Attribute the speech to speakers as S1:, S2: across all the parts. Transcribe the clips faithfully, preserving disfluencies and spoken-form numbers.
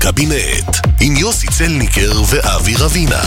S1: הקבינט, עם יוסי צלניקר ואבי רבינה.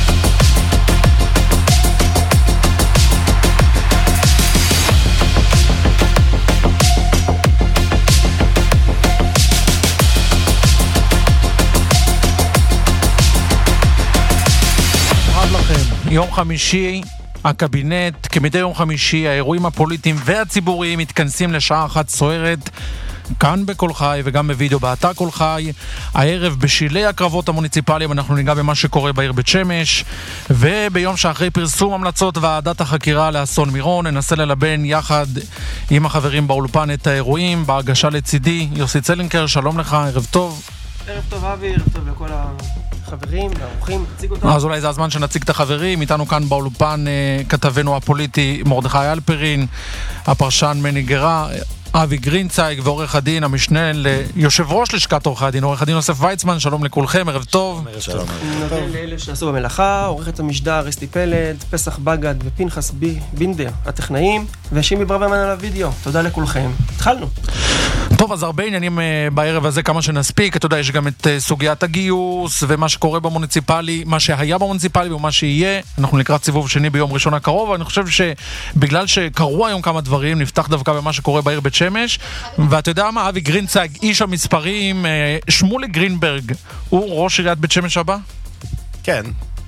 S2: יום חמישי, הקבינט, כמדי יום חמישי, האירועים הפוליטיים והציבוריים מתכנסים לשעה אחת סוערת, כאן בכל חי וגם בווידאו באתר כל חי. הערב בשילי הקרבות המוניציפליים אנחנו ניגע במה שקורה בעיר בית שמש, וביום שאחרי פרסום המלצות ועדת החקירה לאסון מירון ננסה ללבן יחד עם החברים באולפן את האירועים. בהגשה לצידי יוסי צלניקר, שלום לך, ערב טוב.
S3: ערב טוב אבי, ערב טוב לכל החברים והאורחים, תציג אותם.
S2: אז אולי זה הזמן שנציג את החברים. איתנו כאן באולפן כתבנו הפוליטי מרדכי אלפרין, הפרשן מני גרה, אבי גרינצייג, ועורך הדין המשנה ליושב ראש לשכת עורכי הדין, עורך הדין יוסף ויצמן. שלום לכולכם, ערב טוב.
S3: שלום. נודה לאלה שעשו במלאכה, עורכת המשדר אסתי פלד, פסח בגד ופנחס בינדר הטכנאים, ושימי ברברמן על הוידאו. תודה לכולכם. התחלנו.
S2: טוב, אז הרבה עניינים בערב הזה, כמה שנספיק. אתה יודע, יש גם את סוגיית הגיוס ומה שקורה במוניציפלי, מה שהיה במוניציפלי ומה שיהיה. אנחנו לקראת סיבוב שני ביום ראשון הקרוב, ואני חושב שבגלל שקרו היום כמה דברים, נפתח דווקא במה שקורה בעיר בית שמש. ואתה יודע מה, אבי גרינצייג, איש המספרים, שמולי גרינברג, הוא ראש עיריית בית שמש הבא?
S4: כן.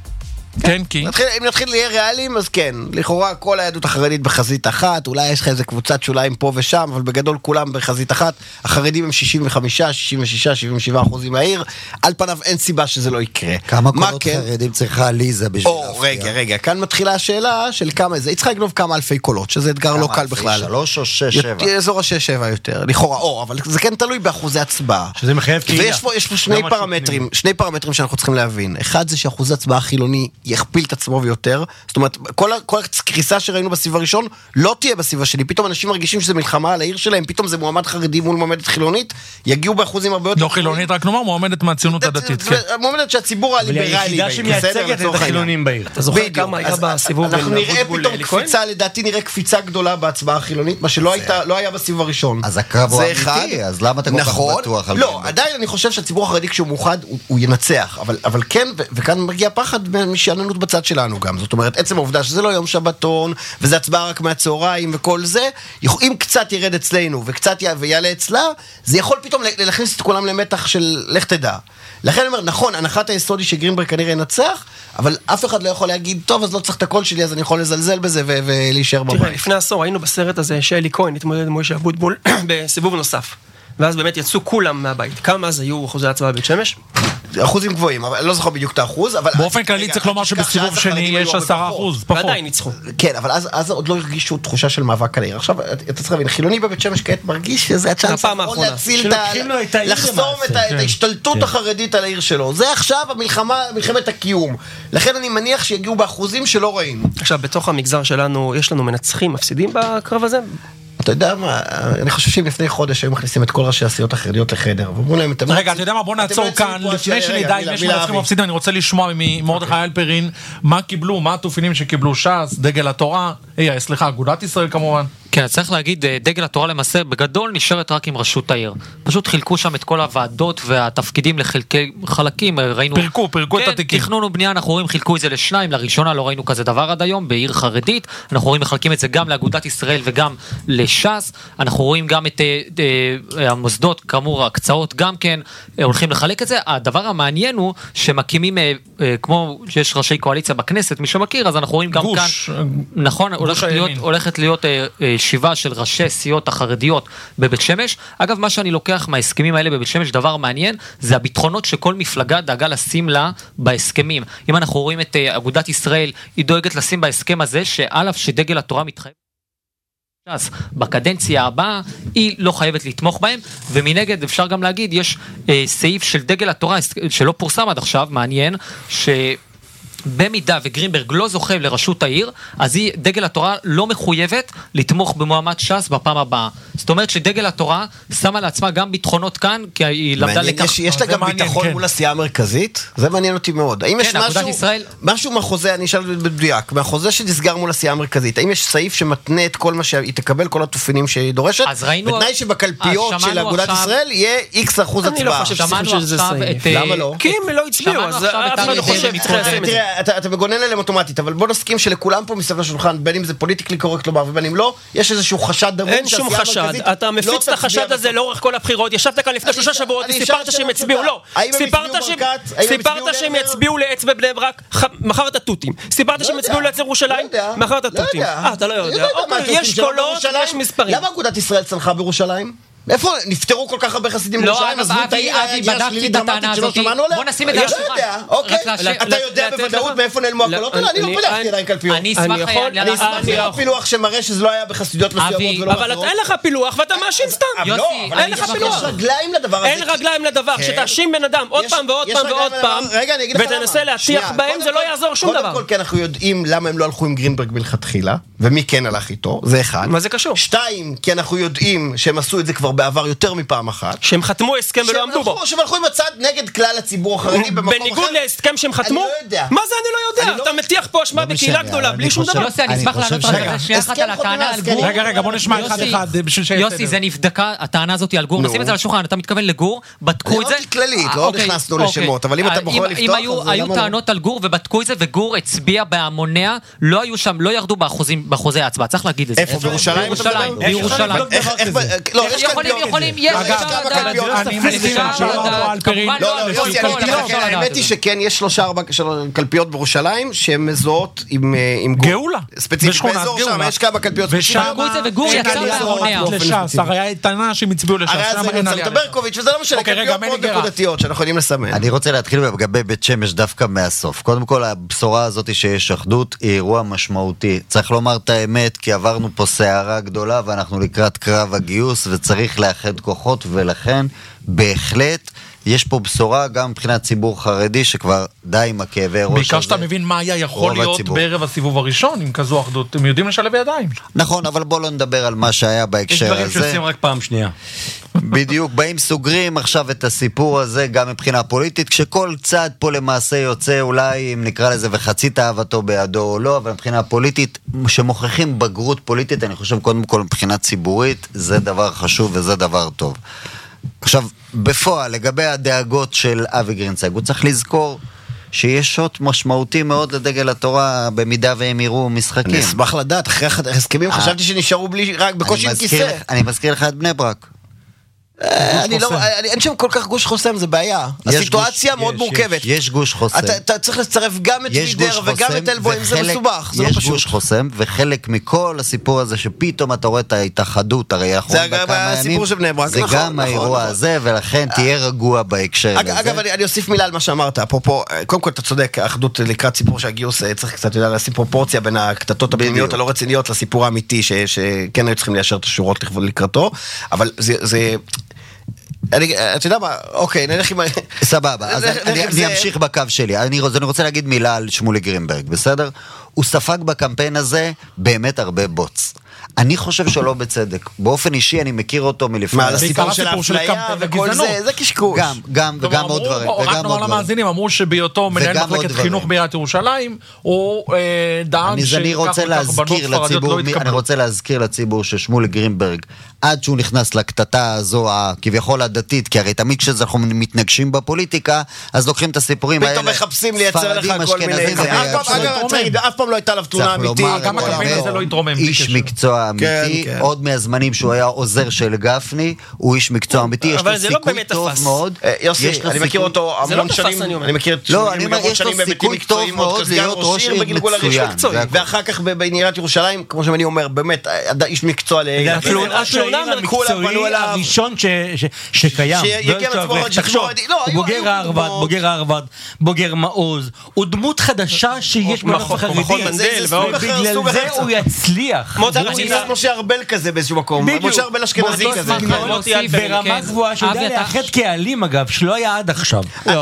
S2: כן, כי...
S4: אם נתחיל להיות ריאליים, אז כן. לכאורה כל היהדות החרדית בחזית אחת, אולי יש לך איזה קבוצת שוליים פה ושם, אבל בגדול כולם בחזית אחת. החרדים הם שישים וחמישה, שישים ושש, שבעים ושבעה אחוזים מהעיר. על פניו אין סיבה שזה לא יקרה.
S5: כמה קולות חרדים צריכה ליזה בשביל להפתיע?
S4: רגע, רגע, כאן מתחילה השאלה של כמה זה. היא צריכה לגנוב כמה אלפי קולות, שזה אתגר לא קל בכלל.
S5: שלוש או שש, שבע?
S4: אזור השש, שבע יותר. לכאורה, או, אבל זה כן תלוי באחוזי הצבעה.
S5: שזה מחייב קהילה.
S4: ויש פה שני פרמטרים, שני פרמטרים שאנחנו צריכים להבין. אחד זה שאחוז הצבעה חילוני יכפיל את עצמו ויותר. זאת אומרת, כל, כל הקריסה שראינו בסיב הראשון לא תהיה בסיב השני. פתאום אנשים מרגישים שזה מלחמה על העיר שלהם, פתאום זה מועמד חרדי מול מועמדת חילונית, יגיעו באחוזים הרבה יותר.
S2: לא חילונית, רק נאמר, מועמדת מהציונות הדתית.
S4: מועמדת שהציבור הליברלי.
S5: היחידה שמייצגת את החילונים בעיר.
S3: אתה זוכר כמה היה בסיבוב?
S4: אנחנו נראה פתאום קפיצה, לדעתי נראה קפיצה גדולה בהצבעה החילונית, מה שלא היה בסיב הראשון.
S5: אז הקרב הוא אמיתי, אז למה אתה כל כך בטוח?
S4: לא, עדיין אני חושב שהציבור החרדי כשהוא מאוחד הוא ינצח, אבל כן, וכאן מגיע פחד משעננות בצד שלנו גם. זאת אומרת, עצם העובדה שזה לא יום שבתון, וזה הצבעה רק מהצהריים וכל זה, אם קצת ירד אצלנו וקצת יעלה אצלה, זה יכול פתאום להכניס את כולם למתח של לך תדע. לכן אני אומר, נכון, הנחת היסוד היא שגרינברג כנראה ינצח, אבל אף אחד לא יכול להגיד, טוב, אז לא צריך את הקול שלי, אז אני יכול לזלזל בזה ולהישאר בבית.
S3: תראה, לפני עשור היינו בסרט הזה שאלי כהן התמודד עם מוישה אבוטבול בסיבוב נוסף. ואז באמת יצאו כולם מהבית. כמה אז היו אחוזי הצבעה בבית שמש?
S4: אחוזים גבוהים, אבל לא זוכר בדיוק את האחוז, אבל...
S2: באופן כללי צריך לומר שבסיבוב שני יש עשרה אחוז, פחות.
S3: ועדיין ניצחו.
S4: כן, אבל אז עוד לא הרגישו תחושה של מאבק על העיר. עכשיו, אתה צריך להבין, חילוני בבית שמש כעת מרגיש שזה הצ'אנס האחרון להציל את ה... לחסום את ההשתלטות החרדית על העיר שלו. זה עכשיו המלחמה, מלחמת הקיום. לכן אני מניח שיגיעו באחוזים שלא ראינו.
S3: עכשיו, בתוך המגזר שלנו, יש לנו מנצחים, מפסידים בקרב הזה?
S4: אתה יודע מה, אני חושב שאם לפני חודש היו מכניסים את כל ראשי הסיעות החרדיות לחדר, ואומרו להם,
S2: רגע, אתה יודע מה, בוא נעצור כאן, לפני שנדע אם יש מנצחים מפסידים, אני רוצה לשמוע ממרדכי אלפרין, מה קיבלו, מה התופינים שקיבלו ש"ס, דגל התורה, סליחה, אגודת ישראל כמובן.
S6: כן, צריך להגיד, דגל התורה למעשה בגדול נשארת רק עם רשות העיר. פשוט חילקו שם את כל הוועדות והתפקידים לחלקי חלקים, ראינו...
S2: פרקו, פרקו את התיקים.
S6: תכנון ובנייה, אנחנו רואים, חילקו את זה לשניים, לראשונה לא ראינו כזה דבר עד היום, בעיר חרדית, אנחנו רואים מחלקים את זה גם לאגודת ישראל וגם לש"ס, אנחנו רואים גם את המוסדות, כאמור, הקצאות גם כן, הולכים לחלק את זה. הדבר המעניין הוא שמקימים, כמו שיש ראשי קואליציה בכנסת, מי שמכיר, אז אנחנו רואים גם כאן, נכון, הולכת להיות ישיבה של ראשי סיעות החרדיות בבית שמש. אגב, מה שאני לוקח מההסכמים האלה בבית שמש, דבר מעניין, זה הביטחונות שכל מפלגה דאגה לשים לה בהסכמים. אם אנחנו רואים את אגודת ישראל, היא דואגת לשים בהסכם הזה, שא' שדגל התורה מתחייב בקדנציה הבאה, היא לא חייבת לתמוך בהם, ומנגד אפשר גם להגיד, יש אה, סעיף של דגל התורה שלא פורסם עד עכשיו, מעניין, ש... במידה וגרינברג לא זוכה לראשות העיר, אז היא, דגל התורה לא מחויבת לתמוך במועמד ש"ס בפעם הבאה. זאת אומרת שדגל התורה שמה לעצמה גם ביטחונות כאן, כי היא למדה לכך.
S4: יש, יש לה גם מעניין, ביטחון כן. מול הסיעה המרכזית, זה מעניין אותי מאוד. האם כן, יש משהו, ישראל... משהו מהחוזה, אני אשאל בדויק, מהחוזה שנסגר מול הסיעה המרכזית, האם יש סעיף שמתנה את כל מה שהיא תקבל, כל התופינים שהיא דורשת, בתנאי שבקלפיות של אגודת ישראל יהיה איקס אחוז הצבעה.
S3: אני לא חושב שזה סעיף.
S4: למה לא?
S3: כי הם לא הצביעו, אז אף אחד לא חושב
S4: תראה, אתה מגונן עליהם אוטומטית, אבל בוא נסכים שלכולם פה מסביב לשולחן, בין אם זה פוליטיקלי קורקט לומר, ובין אם לא, יש איזשהו חשד דמות.
S3: אין שום חשד, אתה מפיץ את החשד הזה לאורך כל הבחירות, ישבת כאן לפני שלושה שבועות וסיפרת שהם הצביעו, לא, סיפרת שהם יצביעו לאצבע בני ברק, מחר את התותים, סיפרת שהם יצביעו לאצבע ירושלים, מחר את התותים, אה, אתה לא יודע, יש קולות, יש מספרים.
S4: למה אגודת ישראל צנחה בירושלים? איפה נפטרו כל כך הרבה חסידים בירושלים?
S6: לא, אבי, אבי, בדקתי את הטענה הזאת. בוא נשים את זה על השולחן.
S4: אוקיי, אתה יודע בוודאות מאיפה נעלמו הקולות? אני לא בדקתי עדיין קלפיות.
S6: אני אשמח
S4: לראות פילוח שמראה שזה לא היה בחסידויות מסוימות ולא
S3: אבל אין לך פילוח ואתה מאשים סתם. אין לך פילוח.
S4: יש רגליים לדבר הזה.
S3: אין רגליים לדבר. שתאשים בן אדם עוד פעם ועוד פעם ועוד פעם ותנסה להטיח בהם, זה לא יעזור שום דבר.
S4: קודם כל, כי אנחנו יודעים למה הם לא הלכו עם גרינברג מלכתחילה, ומי כן הלך איתו, זה אחד.
S3: מה זה קשור?
S4: שתיים, כי אנחנו יודעים שהם עשו את זה כבר בעבר יותר מפעם אחת.
S3: שהם חתמו הסכם ולא עמדו בו.
S4: שהם הלכו עם הצד נגד כלל הציבור החרדי במקום אחר.
S3: בניגוד להסכם שהם חתמו?
S4: אני לא יודע.
S3: מה זה אני לא יודע? אתה מטיח פה אשמה בקהילה גדולה, בלי שום דבר.
S6: יוסי, אני אשמח לענות רגע שנייה אחת על הטענה על גור.
S2: רגע, רגע, בוא נשמע אחד אחד.
S6: יוסי, זה נבדקה, הטענה הזאת על גור. נשים את זה על השולחן, אתה מתכוון לגור, בדקו את זה.
S4: כללית, לא נכנסנו לשמות, אבל אם אתה בוחר לפתוח,
S6: אם היו טענות על גור ובדקו את זה, וגור הצביע בהמוניה, לא היו שם, לא ירדו באחוזי ההצבעה. צריך להגיד את זה.
S4: איפה? בירושלים?
S6: בירושלים. יכולים, יש
S2: אני מסכים
S4: האמת היא שכן, יש שלושה ארבע קלפיות בירושלים שהן מזוהות עם
S2: גאולה
S4: ספציפית באזור שם, יש כמה קלפיות
S6: וגור יצא בהמוניה
S2: הרי הייתנה שהם הצביעו לש"ס,
S4: הרי זה נמצא ברקוביץ' וזה לא משנה, קלפיות מאוד נקודתיות שאנחנו יכולים לסמן.
S5: אני רוצה להתחיל לגבי בית שמש דווקא מהסוף. קודם כל, הבשורה הזאת שיש אחדות היא אירוע משמעותי. צריך לומר את האמת, כי עברנו פה סערה גדולה ואנחנו לקראת קרב הגיוס וצריך לאחד כוחות, ולכן בהחלט יש פה בשורה גם מבחינת ציבור חרדי שכבר די עם הכאבי ראש הזה.
S2: בעיקר שאתה מבין מה היה יכול להיות בערב הסיבוב הראשון עם כזו אחדות, הם יודעים לשלב ידיים.
S5: נכון, אבל בוא לא נדבר על מה שהיה בהקשר הזה.
S7: יש דברים שעושים רק פעם שנייה.
S5: בדיוק, באים סוגרים עכשיו את הסיפור הזה גם מבחינה פוליטית, כשכל צד פה למעשה יוצא אולי, אם נקרא לזה, וחצי תאוותו בידו או לא, אבל מבחינה פוליטית, שמוכיחים בגרות פוליטית, אני חושב קודם כל מבחינה ציבורית, זה דבר חשוב וזה דבר טוב. עכשיו, בפועל, לגבי הדאגות של אבי גרינצייג, הוא צריך לזכור שיש שוט משמעותי מאוד לדגל התורה במידה והם יראו משחקים.
S4: אני אשמח לדעת, אחרי הסכמים חשבתי שנשארו בלי, רק בקושי עם כיסא.
S5: אני מזכיר לך את בני ברק.
S4: אני לא, אין שם כל כך גוש חוסם, זה בעיה. הסיטואציה מאוד מורכבת.
S5: יש גוש חוסם.
S4: אתה צריך לצרף גם את וידר וגם את אלבוים, זה מסובך, זה לא פשוט.
S5: יש גוש חוסם, וחלק מכל הסיפור הזה שפתאום אתה רואה את ההתאחדות, הרי אנחנו בכמה ימים, זה גם האירוע הזה, ולכן תהיה רגוע בהקשר הזה.
S4: אגב, אני אוסיף מילה על מה שאמרת, אפרופו, קודם כל אתה צודק, האחדות לקראת סיפור שהגיוס צריך קצת לשים פרופורציה בין הקטטות הפנימיות הלא רציניות לסיפור האמיתי, שכן היו צריכים ליישר את השורות לקראתו, אבל זה אתה יודע מה, אוקיי, נלך עם...
S5: סבבה, אז אני אמשיך בקו שלי. אני רוצה להגיד מילה על שמולי גרינברג, בסדר? הוא ספג בקמפיין הזה באמת הרבה בוץ. אני חושב שלא בצדק. באופן אישי אני מכיר אותו מלפני...
S4: מה, הסיפור של האפליה וכל זה, זה קשקוש.
S5: גם, גם, וגם עוד דברים.
S2: רק נאמר למאזינים, אמרו שבהיותו מנהל מחלקת חינוך בעיריית ירושלים, הוא דאג שכך בנות ספרדיות לא התקבלו.
S5: אני רוצה להזכיר לציבור ששמולי גרינברג, עד שהוא נכנס לקטטה הזו, כביכול הדתית, כי הרי תמיד כשאנחנו מתנגשים בפוליטיקה, אז לוקחים את הסיפורים האלה.
S4: פתאום מחפשים לייצר לך כל מיני... אף פעם לא הייתה עליו תלונה אמיתית.
S2: גם הקמפיין הזה לא יתרומם.
S5: איש מקצוע אמיתי, עוד מהזמנים שהוא היה עוזר של גפני, הוא איש מקצוע אמיתי, יש לו סיכוי טוב מאוד.
S4: יוסי, אני מכיר אותו המון שנים, אני מכיר את שמונים המון שנים בביתים מקצועיים, מאוד להיות ראש עיר בגלגול הראשון, ואחר כך בעיריית ירושלים, כמו שאני אומר, באמת, איש מקצוע
S7: הראשון שקיים, בוגר הרווארד, בוגר הרווארד, בוגר מעוז, הוא דמות חדשה שיש בענף החרדי, בגלל זה הוא יצליח, הוא
S4: משה ארבל כזה באיזשהו מקום, משה ארבל אשכנזי כזה.
S7: ברמה גבוהה שיודע לאחד קהלים אגב, שלא היה עד עכשיו.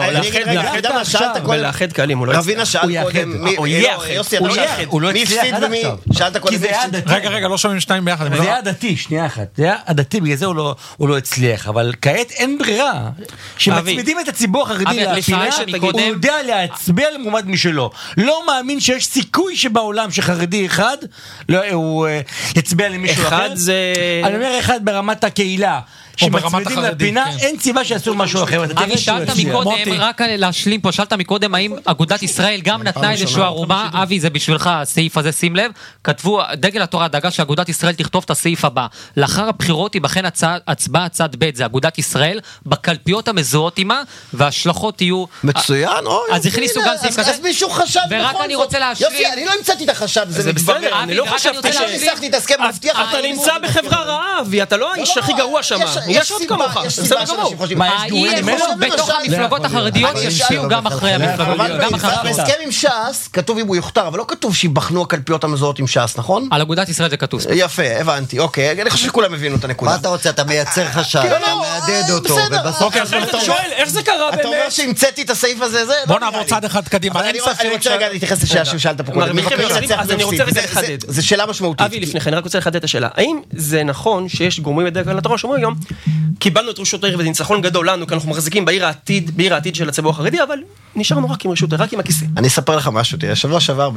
S3: ולאחד קהלים, הוא לא
S4: רבינה שאל קודם, יוסי,
S7: הוא לא הצליח עד עכשיו.
S4: שאלת קודם,
S2: רגע, רגע, לא שומעים שניים ביחד.
S7: זה היה עדתי, שנייה אחת. זה היה עדתי, בגלל זה הוא לא הצליח. אבל כעת אין ברירה. שמצמידים את הציבור החרדי לפינה, הוא יודע להצביע למועמד משלו. לא מאמין שיש סיכוי שבעולם שחרדי אחד, הוא יצביע למישהו אחר.
S3: אחד זה...
S7: אני אומר אחד ברמת הקהילה. שמצמידים לפינה, אין סיבה שיעשו משהו אחר.
S6: אבי, שאלת מקודם, רק להשלים פה, שאלת מקודם האם אגודת ישראל גם נתנה איזשהו ערובה, אבי, זה בשבילך הסעיף הזה, שים לב, כתבו, דגל התורה דאגה שאגודת ישראל תכתוב את הסעיף הבא, לאחר הבחירות ייבחן הצבעה צד ב', זה אגודת ישראל, בקלפיות המזוהות עימה, וההשלכות יהיו...
S4: מצוין,
S6: אז הכניסו גם סעיף כזה.
S4: אז מישהו חשב
S6: ורק אני רוצה להשלים...
S4: יוסי, אני לא המצאתי את החשב, זה מתברר.
S3: אני לא חשבתי ש... אתה נמצא בחברה רעה, אבי, אתה לא האיש הכי גרוע שם. יש עוד כמוך, בסדר גמור.
S6: האם בתוך המפלגות החרדיות ישפיעו גם אחרי המפלגות, גם אחרי המפלגות.
S4: בהסכם עם ש"ס כתוב אם הוא יוכתר, אבל לא כתוב שיבחנו הקלפיות המזוהות עם ש"ס, נכון?
S6: על אגודת ישראל זה כתוב.
S4: יפה, הבנתי, אוקיי, אני חושב שכולם הבינו את הנקודה.
S5: מה אתה רוצה? אתה מייצר חשד, אתה מעדד אותו, ובסוף...
S3: אתה שואל, איך זה קרה באמת?
S4: אתה אומר שהמצאתי את הסעיף הזה, זה...
S2: בוא נעבור צעד אחד קדימה, אין ספק.
S4: אני רוצה רגע להתייחס לשאלה ששאלת פה קודם.
S3: אז אני רוצה רגע לחדד.
S4: זה שאלה משמעותית.
S3: אבי, לפני כן, אני רק רוצה לחדד את השאלה. האם זה נכון שיש גורמים בדגל התורה שאומרים היום, קיבלנו את רשות העיר וזה ניצחון גדול לנו, כי אנחנו מחזיקים בעיר העתיד, בעיר העתיד של הציבור החרדי, אבל נשארנו רק עם רשות העיר, רק עם הכיסא.
S4: אני אספר לך משהו, תראה, שבוע שעבר,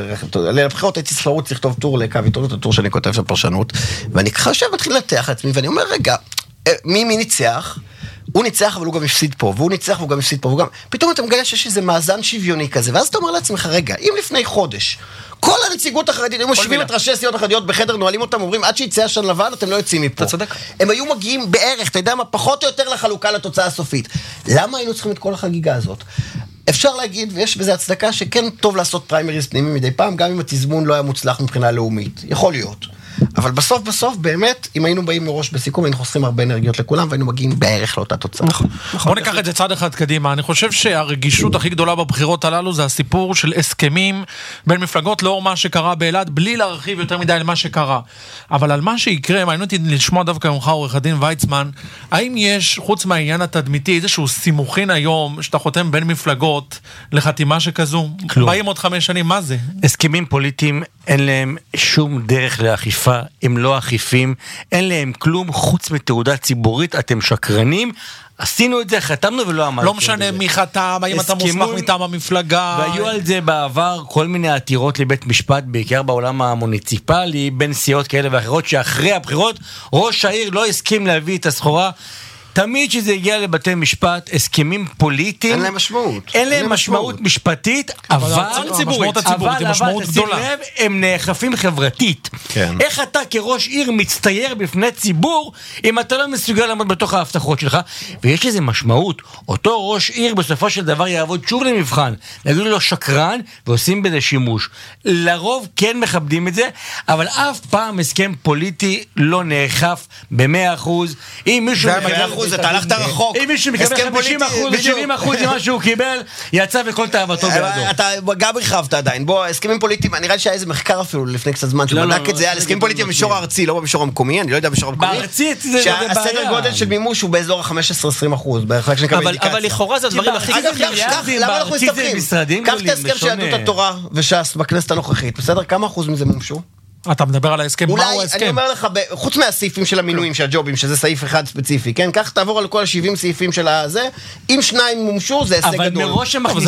S4: לבחירות הייתי ספרות לכתוב טור לקו עיתונות, הטור שאני כותב של פרשנות, ואני חושב, מתחיל לתח לעצמי, ואני אומר, רגע, מי מי ניצח? הוא ניצח, אבל הוא גם הפסיד פה, והוא ניצח, והוא גם הפסיד פה, והוא גם... פתאום אתה מגלה שיש איזה מאזן שוויוני כזה, ואז אתה אומר לעצמך, רגע, אם לפני חודש, כל הנציגות החרדית, הם מושיבים את ראשי הסיעות החרדיות בחדר, נועלים אותם, אומרים, עד שיצא עשן לבן, אתם לא יוצאים מפה.
S3: אתה צודק.
S4: הם היו מגיעים בערך, אתה יודע מה, פחות או יותר לחלוקה לתוצאה הסופית. למה היינו צריכים את כל החגיגה הזאת? אפשר להגיד, ויש בזה הצדקה, שכן טוב לעשות פריימריז פנימי מדי פעם, גם אם התזמון לא היה מוצלח מבחינה לאומית. יכול להיות. אבל בסוף בסוף באמת, אם היינו באים מראש בסיכום, היינו חוסכים הרבה אנרגיות לכולם, והיינו מגיעים בערך לאותה תוצאה.
S2: נכון. בוא ניקח את זה צעד אחד קדימה. אני חושב שהרגישות הכי גדולה בבחירות הללו, זה הסיפור של הסכמים בין מפלגות, לאור מה שקרה באלעד, בלי להרחיב יותר מדי על מה שקרה. אבל על מה שיקרה, מעניין אותי לשמוע דווקא ממך, עורך הדין ויצמן, האם יש, חוץ מהעניין התדמיתי, איזשהו סימוכין היום, שאתה חותם בין מפלגות לחתימה שכזו?
S7: כלום.
S2: באים עוד חמש שנים, מה זה?
S7: הסכמים פוליטיים, אין להם שום דרך לאכיפה, הם לא אכיפים, אין להם כלום חוץ מתעודה ציבורית, אתם שקרנים, עשינו את זה, חתמנו ולא עמדנו.
S2: לא משנה מי חתם, האם אתה מוסמך מטעם המפלגה.
S7: והיו על זה בעבר כל מיני עתירות לבית משפט, בעיקר בעולם המוניציפלי, בין סיעות כאלה ואחרות, שאחרי הבחירות ראש העיר לא הסכים להביא את הסחורה. תמיד שזה הגיע לבתי משפט, הסכמים פוליטיים,
S4: אין להם משמעות.
S7: אין להם משמעות משפטית, אבל
S2: המשמעות הציבורית היא משמעות גדולה.
S7: הם נאכפים חברתית. איך אתה כראש עיר מצטייר בפני ציבור, אם אתה לא מסוגל לעמוד בתוך ההבטחות שלך, ויש איזו משמעות. אותו ראש עיר בסופו של דבר יעבוד שוב למבחן, יגידו לו שקרן, ועושים בזה שימוש. לרוב כן מכבדים את זה, אבל אף פעם הסכם פוליטי לא נאכף ב-מאה אחוז. אם מישהו
S4: אתה הלכת רחוק.
S7: אם מישהו מקבל חמישים אחוז ו-שבעים אחוז ממה שהוא קיבל, יצא וכל תאוותו בידו.
S4: אתה גם הרחבת עדיין. בוא, הסכמים פוליטיים, נראה לי שהיה איזה מחקר אפילו לפני קצת זמן, שבדק את זה, על הסכמים פוליטיים במישור הארצי, לא במישור המקומי, אני לא יודע במישור המקומי.
S7: בארצית זה בעיה.
S4: שהסדר גודל של מימוש הוא באזור ה-חמש עשרה עשרים אחוז,
S3: אבל לכאורה זה הדברים הכי גדולים.
S4: למה אנחנו מסתבכים? קח את ההסכם של יהדות התורה וש"ס בכנסת הנוכחית, בסדר? כמה אחוז מזה מומשו?
S2: אתה מדבר על ההסכם, מהו ההסכם?
S4: אולי, אני אומר לך, חוץ מהסעיפים של המינויים, של הג'ובים, שזה סעיף אחד ספציפי, כן? כך תעבור על כל ה-שבעים סעיפים של הזה, אם שניים מומשו, זה הישג גדול.
S7: אבל מראש הם מכניסים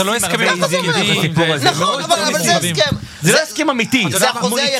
S7: הרבה
S4: נכון, אבל זה הסכם.
S7: זה לא הסכם אמיתי.
S4: זה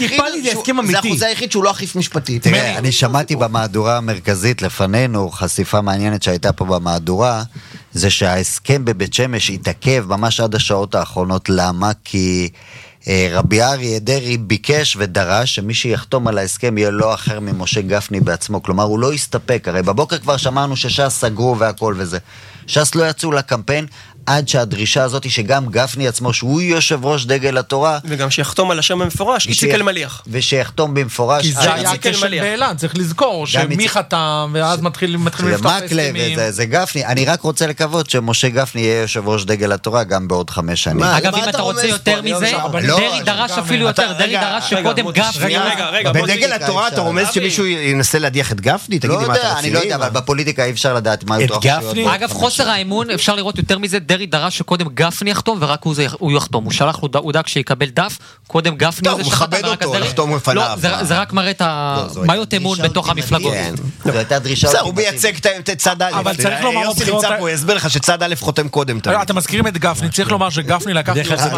S4: החוזה היחיד שהוא לא אכיף משפטית.
S5: תראה, אני שמעתי במהדורה המרכזית לפנינו, חשיפה מעניינת שהייתה פה במהדורה, זה שההסכם בבית שמש התעכב ממש עד השעות האחרונות. למה? כי רבי אריה דרעי ביקש ודרש שמי שיחתום על ההסכם יהיה לא אחר ממשה גפני בעצמו, כלומר הוא לא יסתפק, הרי בבוקר כבר שמענו שש"ס סגרו והכל וזה, ש"ס לא יצאו לקמפיין, עד שהדרישה הזאת שגם גפני עצמו, שהוא יושב ראש דגל התורה,
S3: וגם שיחתום על השם המפורש, איציק אלמליח.
S5: ושיחתום במפורש.
S2: כי זה היה כשל באילת, צריך לזכור שמי חתם, ואז מתחילים לפתוח הסכמים.
S5: זה גפני. אני רק רוצה לקוות שמשה גפני יהיה יושב ראש דגל התורה גם בעוד חמש שנים.
S6: אגב, אם אתה רוצה יותר מזה, דרי דרש אפילו יותר, דרי דרש שקודם גפני.
S4: בדגל התורה אתה רומז שמישהו ינסה להדיח את גפני? תגידי מה אתה
S5: אני לא יודע, אבל בפוליטיקה אי אפשר לדעת מה יתרוך
S7: גפני?
S6: אגב, חוסר האמון, אפשר לראות יותר מזה, דרי דרש שקודם גפני יחתום, ורק הוא יחתום. הוא שלח לו דאג שיקבל דף, קודם גפני
S4: הוא מכבד אותו, לחתום לפניו.
S6: זה רק מראה את המיות אמון בתוך המפלגות.
S5: זו הייתה דרישה.
S4: הוא מייצג את צד א'.
S2: אבל צריך לומר
S4: יוסי נמצא פה, יסביר לך שצד א' חותם קודם.
S2: אתם מזכירים את גפני, צריך לומר שגפני לקח...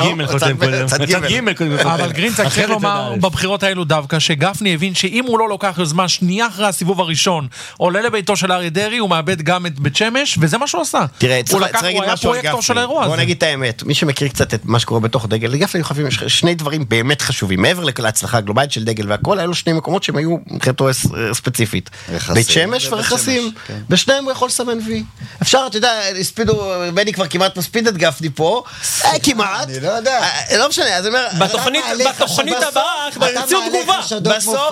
S2: אבל גרינצק צריך לומר בבחירות האלו דווקא, שגפני הבין שאם הוא לא לוקח יוזמה שנייה אחרי הסיבוב הראשון, עולה לביתו של אריה דרעי, הוא מאבד גם את בית שמש, וזה מה שהוא עשה.
S4: תראה, צריך להגיד משהו על גפני. בוא נגיד את האמת, מי שמכיר קצת את מה שקורה בתוך דגל, לגפני חייבים שני דברים באמת חשובים, מעבר להצלחה הגלובלית של דגל והכל, היו שני מקומות שהם היו מבחינתו ספציפית. בית שמש ורכסים, בשניהם הוא יכול לסמן וי. אפשר, אתה יודע, הספידו, בני כבר כמעט מספיד את גפני פה, כמעט.
S5: אני לא יודע.
S4: לא משנה, אז אני אומר...
S3: בתוכנית הבאה, כבר יציאו תגובה.
S4: בסוף,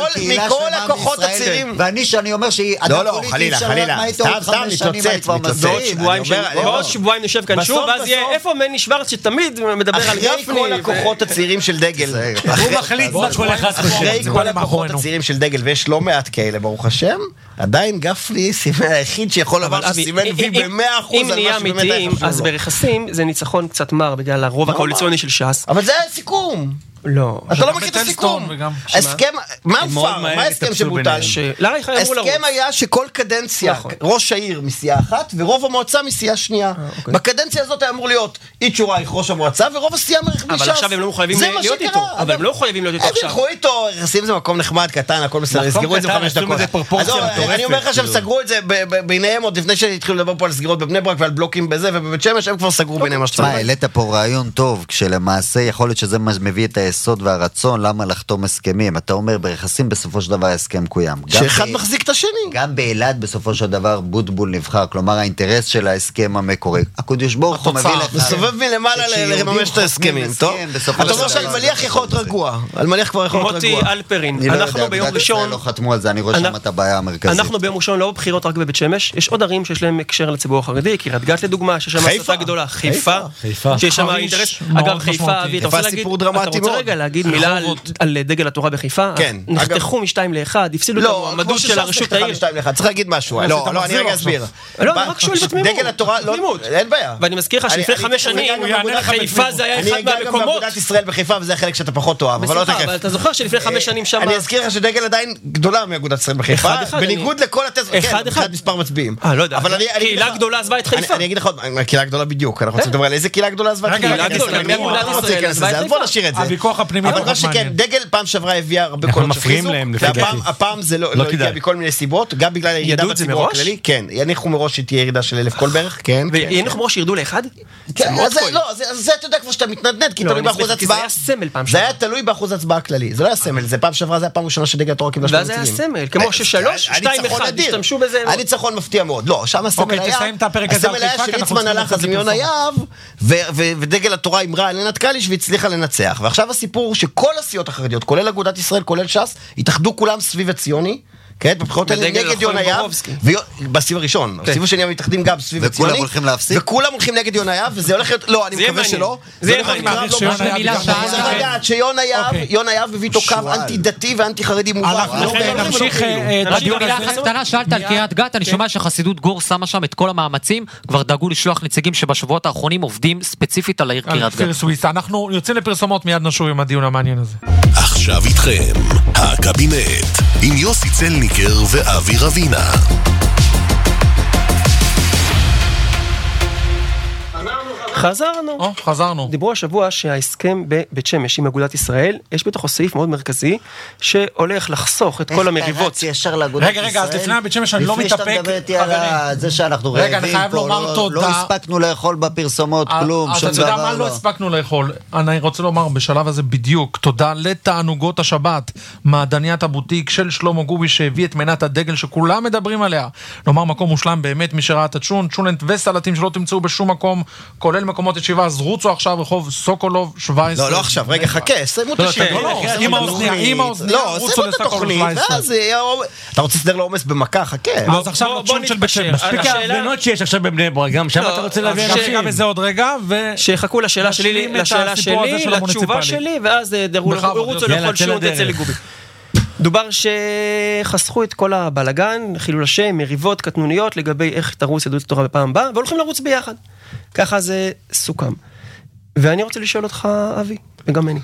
S4: מכל הכוחות הצעירים...
S5: ואני שאני אומר שהיא...
S4: לא, לא, חלילה, חלילה. סתם, סתם, מתלוצץ, מתלוצץ.
S3: בעוד שבועיים נשב כאן שוב, ואז יהיה איפה מני שוורץ שתמיד מדבר על גפני.
S4: אחרי כל הכוחות הצעירים של דגל.
S7: הוא מחליט מה כל אחד חושב.
S4: אחרי כל הכוחות הצעירים של דגל, ויש לא מעט כאלה, ברוך השם, עדיין גפני סימן היחיד שיכול לומר שסימן וי ב-מאה אחוז על מה שבאמת היה חשוב לו.
S3: אז ברכסים זה ניצחון קצת מר בגלל הרוב הקואליציוני של ש"ס.
S4: אבל זה היה סיכום.
S3: לא.
S4: אתה לא מכיר את הסיכום. הסכם, מה הופר? מה ההסכם שבוטל? ההסכם היה שכל קדנציה, ראש העיר מסיעה אחת, ורוב המועצה מסיעה שנייה. בקדנציה הזאת היה אמור להיות איצ'ו רייך ראש המועצה, ורוב הסיעה מש"ס.
S3: אבל עכשיו הם לא מחויבים להיות איתו. אבל הם לא מחויבים להיות איתו עכשיו.
S4: הם ילכו איתו, רכסים זה מקום נחמד, קטן, הכל בסדר, סגרו את זה בחמש דקות. אני אומר לך שהם סגרו את זה ביניהם עוד לפני שהתחילו לדבר פה על סגירות בבני ברק ועל בלוקים בזה, ובבית שמש הם כבר סגרו ביניהם.
S5: העלית פה רעיון טוב, כשלמעשה יכול להיות שזה מביא את היסוד והרצון למה לחתום הסכמים. אתה אומר, ברכסים בסופו של דבר הסכם קוים.
S4: שאחד מחזיק את השני.
S5: גם באילת בסופו של דבר בוטבול נבחר, כלומר האינטרס של ההסכם המקורי. הקדוש ברוך הוא מביא לך...
S4: מסובב מלמעלה לממש את ההסכמים, טוב? אתה אומר שאלמליח יכול להיות רגוע. אלמליח כבר יכול להיות רגוע.
S3: מוטי אלפרין, אנחנו ביום ראשון...
S5: לא חתמו על זה, אני רואה שם את הבעיה המרכזית.
S3: אנחנו ביום ראשון לא בבחירות רק בבית שמש, יש עוד ערים שיש להם הקשר לציבור החרדי, קריית גת לדוגמה, שיש שם הסתה גדולה, חיפה, שיש שם אינטרס, אגב חיפה, אתה רוצה רגע להגיד מילה על דגל התורה בחיפה?
S4: כן.
S3: נחתכו משתיים לאחד, הפסידו את המועמדות של הרשות העיר.
S4: צריך להגיד משהו. לא, לא, אני רגע אסביר.
S3: לא, אני רק שואל בתמימות.
S4: דגל התורה, אין בעיה.
S3: ואני מזכיר לך שלפני חמש שנים, חיפה זה היה אחד מהמקומות.
S4: אני אגע גם באגודת ישראל בחיפה, וזה החלק שאתה פחות תאהב, אבל לא תקף.
S3: אבל אתה זוכר שלפני חמש שנים שם...
S4: אני אזכיר לך שדגל עדיין גדולה מאגודת ישראל בחיפה, בניגוד לכל התז...
S3: אחד אחד
S4: מספר מצביעים.
S3: אה, לא יודע. קהילה גדולה עזבה את חיפה.
S4: אני אגיד לך, קהילה גדולה בדיוק. אנחנו רוצים לדבר על איזה קהילה גדולה עזבה את חיפה. פעם שעברה הביאה הרבה קולות שחיזו, והפעם זה לא הגיע בכל מיני סיבות, גם בגלל הירידה בציבור הכללי, כן, יניחו מראש שתהיה ירידה של אלף קול בערך, כן.
S3: ויניחו מראש שירדו לאחד?
S4: לא, זה אתה יודע כבר שאתה מתנדנד, כי תלוי באחוז הצבעה.
S3: זה היה סמל פעם
S4: שעברה. זה היה תלוי באחוז הצבעה הכללי, זה לא היה סמל, זה פעם שעברה, זה היה פעם ראשונה שדגל התורה קיבלה שני נציגים.
S3: ואז היה סמל, כמו ששלוש, שתיים, אחד, השתמשו בזה.
S4: היה ניצחון מפתיע מאוד. לא, שם הסמל היה, הסמל היה שריצמן הלך אז עם יונה יהב, ודגל התורה אמרה על עינת קליש והצליחה לנצח. ועכשיו הסיפור שכל הסיעות החרדיות, כולל אגודת ישראל, כולל ש"ס, התאחדו כולם סביב הציוני, כן, בבחירות האלה נגד יונה יהב, בסיב הראשון, בסיב השני הם מתאחדים גם סביב הציוני,
S5: וכולם הולכים להפסיק?
S4: וכולם הולכים נגד יונה יהב, וזה הולך להיות, לא, אני מקווה שלא,
S3: זה הולך להיות קרב
S4: שיונה יהב מביא אותו קו אנטי דתי ואנטי חרדי מובן.
S2: אנחנו נמשיך
S6: רק מילה אחת קטנה, שאלת על קריית גת, אני שומע שחסידות גור שמה שם את כל המאמצים, כבר דאגו לשלוח נציגים שבשבועות האחרונים עובדים ספציפית על העיר קריית גת.
S2: אנחנו יוצאים לפרסומות, מיד נשוב עם הדיון המעניין הזה.
S1: עכשיו איתכם, הקבינט, עם יוסי צלניקר ואבי רבינה.
S3: חזרנו.
S2: או, חזרנו.
S3: דיברו השבוע שההסכם בבית שמש עם אגודת ישראל, יש בתוכו סעיף מאוד מרכזי, שהולך לחסוך את כל המריבות.
S2: רגע, רגע, אז לפני הבית שמש אני לא מתאפק.
S5: לפני שאתה מדבר איתי על זה שאנחנו רעבים פה, לא הספקנו לאכול בפרסומות כלום, שום דבר לא.
S2: אתה יודע מה לא הספקנו לאכול? אני רוצה לומר בשלב הזה בדיוק, תודה לתענוגות השבת, מעדניית הבוטיק של שלמה גובי שהביא את מנת הדגל שכולם מדברים עליה. נאמר מקום מושלם באמת, מי שראה את הצ'ון, צ'וננט וסלטים שלא תמצאו בשום מקום, כולל מקומות ישיבה, אז רוצו עכשיו רחוב סוקולוב שבע עשרה.
S4: לא, לא עכשיו, רגע, חכה, סיימו את השאלה.
S2: עם האוזניה, עם האוזניה, רוצו לסוקולוב שבע עשרה.
S4: אתה רוצה לסדר לעומס במכה, חכה.
S2: אז עכשיו לצ'ון של בית שמש.
S7: מספיק ההפגנות שיש עכשיו בבני ברק, גם שם אתה רוצה להביא אנשים.
S2: וזה עוד רגע,
S3: שיחכו לשאלה שלי, לשאלה שלי, לתשובה שלי, ואז רוצו לכל שום אצל לגובי. דובר שחסכו את כל הבלגן, חילול השם, מריבות, קטנוניות, לגבי איך תרוץ יהדות התורה בפעם הבאה, והולכים לרוץ ביחד. ככה זה סוכם. ואני רוצה לשאול אותך, אבי, וגם אני.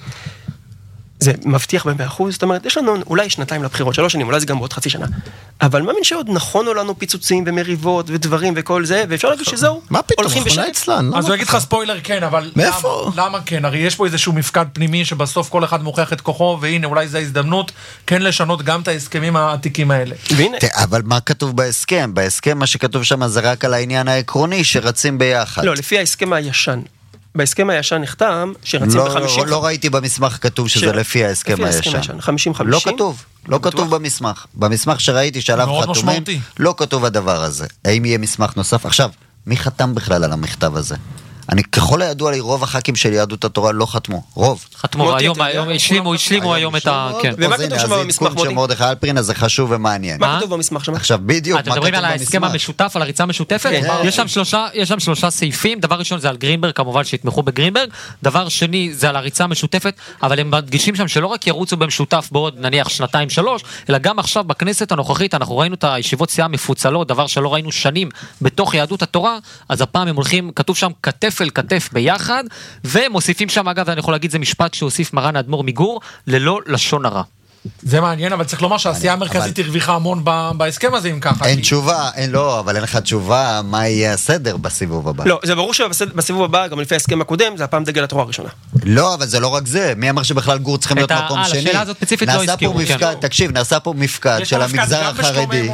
S3: זה מבטיח במאה אחוז, זאת אומרת, יש לנו אולי שנתיים לבחירות, שלוש שנים, אולי זה גם בעוד חצי שנה. אבל מאמין שעוד נכונו לנו פיצוצים ומריבות ודברים וכל זה, ואפשר להגיד שזהו,
S4: מה פתאום, נכונה אצלן?
S2: אז הוא יגיד לך ספוילר כן, אבל למה כן? הרי יש פה איזשהו מפקד פנימי שבסוף כל אחד מוכיח את כוחו, והנה אולי זו ההזדמנות כן לשנות גם את ההסכמים העתיקים האלה.
S5: אבל מה כתוב בהסכם? בהסכם מה שכתוב שם זה רק על העניין העקרוני שרצים ביחד.
S3: לא, לפי ההסכם הישן. בהסכם הישן נחתם שרצים ב-חמישים...
S5: לא ראיתי במסמך כתוב שזה לפי ההסכם הישן.
S3: חמישים חמישים.
S5: לא כתוב, לא כתוב במסמך. במסמך שראיתי שעליו חתומים, לא כתוב הדבר הזה. האם יהיה מסמך נוסף? עכשיו, מי חתם בכלל על המכתב הזה? אני ככל הידוע לי, רוב הח"כים של יהדות התורה לא חתמו, רוב.
S6: חתמו, היום, היום, השלימו, השלימו היום את ה...
S3: ומה כתוב שם במסמך, מודי?
S5: מרדכי אלפרין, אז זה חשוב ומעניין.
S3: מה כתוב במסמך שם?
S5: עכשיו, בדיוק,
S6: אתם מדברים על ההסכם המשותף, על הריצה המשותפת? יש שם שלושה, יש שם שלושה סעיפים, דבר ראשון זה על גרינברג, כמובן שיתמכו בגרינברג, דבר שני זה על הריצה המשותפת, אבל הם מדגישים שם שלא רק ירוצו במשותף בעוד נניח שנתיים שלוש, אלא גם עכשיו בכנסת הנוכחית, אנחנו ראינו את הישיבות סיעה מפוצלות, דבר שלא ראינו שנים בתוך יהדות התורה, אז הפעם הם הולכים, כתוב שם כתף אל כתף ביחד, ומוסיפים שם, אגב, אני יכול להגיד, זה משפט שהוסיף מרן האדמו"ר מגור, ללא לשון הרע.
S2: זה מעניין, אבל צריך לומר שהעשייה המרכזית הרוויחה המון בהסכם הזה, אם ככה.
S5: אין תשובה, אין לא, אבל אין לך תשובה, מה יהיה הסדר בסיבוב הבא?
S3: לא, זה ברור שבסיבוב הבא, גם לפי ההסכם הקודם, זה הפעם דגל התורה הראשונה.
S5: לא, אבל זה לא רק זה, מי אמר שבכלל גור צריכים להיות מקום שני?
S6: השאלה הזאת ספציפית לא הזכירו.
S5: תקשיב, נעשה פה מפקד של המגזר החרדי.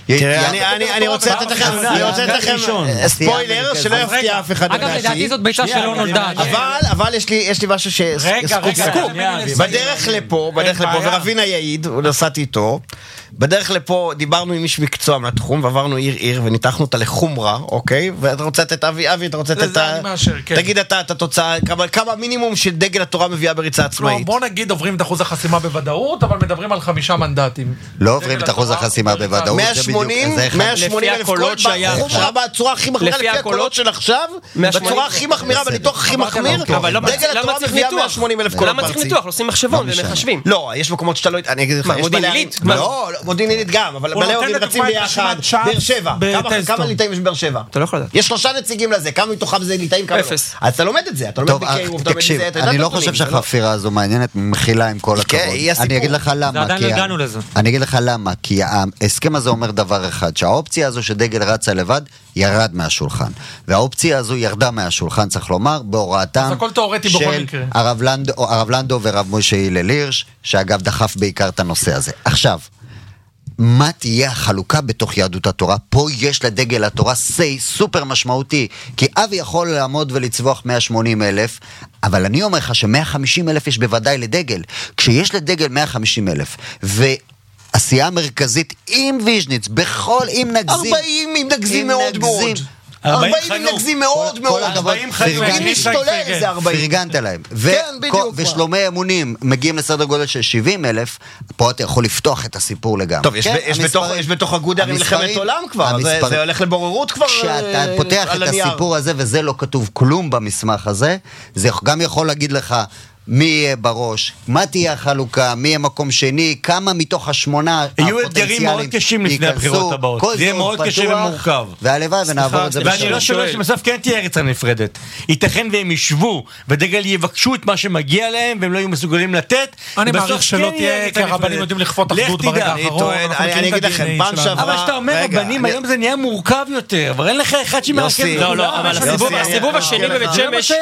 S4: אני רוצה לתת לכם ספוילר, שלא יפתיע אף אחד.
S6: אגב, לדעתי זאת ביצה שלא נולדה.
S4: אבל יש לי משהו ש... בדרך לפה, בדרך לפה, ורבין היעיד, נסעתי איתו, בדרך לפה דיברנו עם איש מקצוע מהתחום, ועברנו עיר עיר, וניתחנו אותה לחומרה, אוקיי? ואתה רוצה לתת אבי, אבי, אתה רוצה לתת... תגיד אתה את התוצאה, כמה מינימום שדגל התורה מביאה בריצה עצמאית.
S2: בוא נגיד עוברים את אחוז החסימה בוודאות, אבל מדברים על חמישה מנדטים.
S5: לא עוברים את אחוז החסימה בוודאות.
S4: מאה שמונים אלף קולות שהיה בצורה הכי מחמירה, לפי הקולות של עכשיו, בצורה הכי מחמירה, בניתוח הכי מחמיר, דגל התורה מביאה מאה שמונים אלף קולות.
S3: למה צריך ניתוח? עושים מחשבון ומחשבים.
S4: לא, יש מקומות שאתה לא... אני אגיד לך,
S3: מודיעין עילית?
S4: לא, מודיעין עילית גם, אבל מלא עובדים רצים ביחד. באר שבע, כמה ליטאים יש בבאר שבע?
S3: אתה לא יכול לדעת.
S4: יש שלושה נציגים לזה, כמה מתוכם זה ליטאים, כמה לא.
S3: אפס.
S4: אז אתה לומד את זה, אתה לומד בקירוב, אתה לומד
S5: תקשיב,
S4: את זה.
S5: אני לא חושב שהחפירה הזו מעניינת מחילה עם כל הכבוד. אני אגיד לך למה.
S6: עדיין הגענו לזה.
S5: אני אגיד לך למה, כי ההסכם הזה אומר דבר אחד, שהאופציה הזו שדגל רצה לבד, ירד מהשולחן. והאופציה הזו ירדה מהשולחן, צריך לומר, בהוראתם של הרב לנדו ורב משה הלל הירש, שאגב דחף בעיקר את הנושא הזה. עכשיו, מה תהיה החלוקה בתוך יהדות התורה? פה יש לדגל התורה סי סופר משמעותי, כי אבי יכול לעמוד ולצבוח מאה ושמונים אלף, אבל אני אומר לך ש-מאה וחמישים אלף יש בוודאי לדגל. כשיש לדגל מאה וחמישים אלף, ועשייה מרכזית עם ויז'ניץ, בכל, אם נגזים...
S4: ארבעים אם נגזים מאוד מאוד. ארבעים נגזים מאוד מאוד.
S5: ארבעים חנו.
S4: אם משתולל זה ארבעים.
S5: פרגנת להם. ושלומי אמונים מגיעים לסדר גודל של שבעים אלף, פה אתה יכול לפתוח את הסיפור לגמרי.
S4: טוב, יש בתוך אגודה מלחמת עולם כבר, זה הולך לבוררות כבר.
S5: כשאתה פותח את הסיפור הזה, וזה לא כתוב כלום במסמך הזה, זה גם יכול להגיד לך, מי יהיה בראש, מה תהיה החלוקה, מי יהיה מקום שני, כמה מתוך השמונה
S7: יהיו אתגרים מאוד קשים לפני הבחירות הבאות. זה יהיה מאוד קשה ומורכב.
S5: והלוואי ונעבור את זה בשלום.
S7: ואני לא שואל שבסוף כן תהיה ארץ הנפרדת. ייתכן והם ישבו ודגל יבקשו את מה שמגיע להם והם לא יהיו מסוגלים לתת.
S2: אני מעריך שלא תהיה, כי הרבנים יודעים לכפות אחדות ברגע האחרון.
S4: אני אגיד לכם, פעם שעברה...
S7: אבל שאתה אומר רבנים, היום זה נהיה מורכב יותר, אבל אין לך אחד שמרכז...
S3: לא, לא, אבל הסיבוב השני בבית שמש...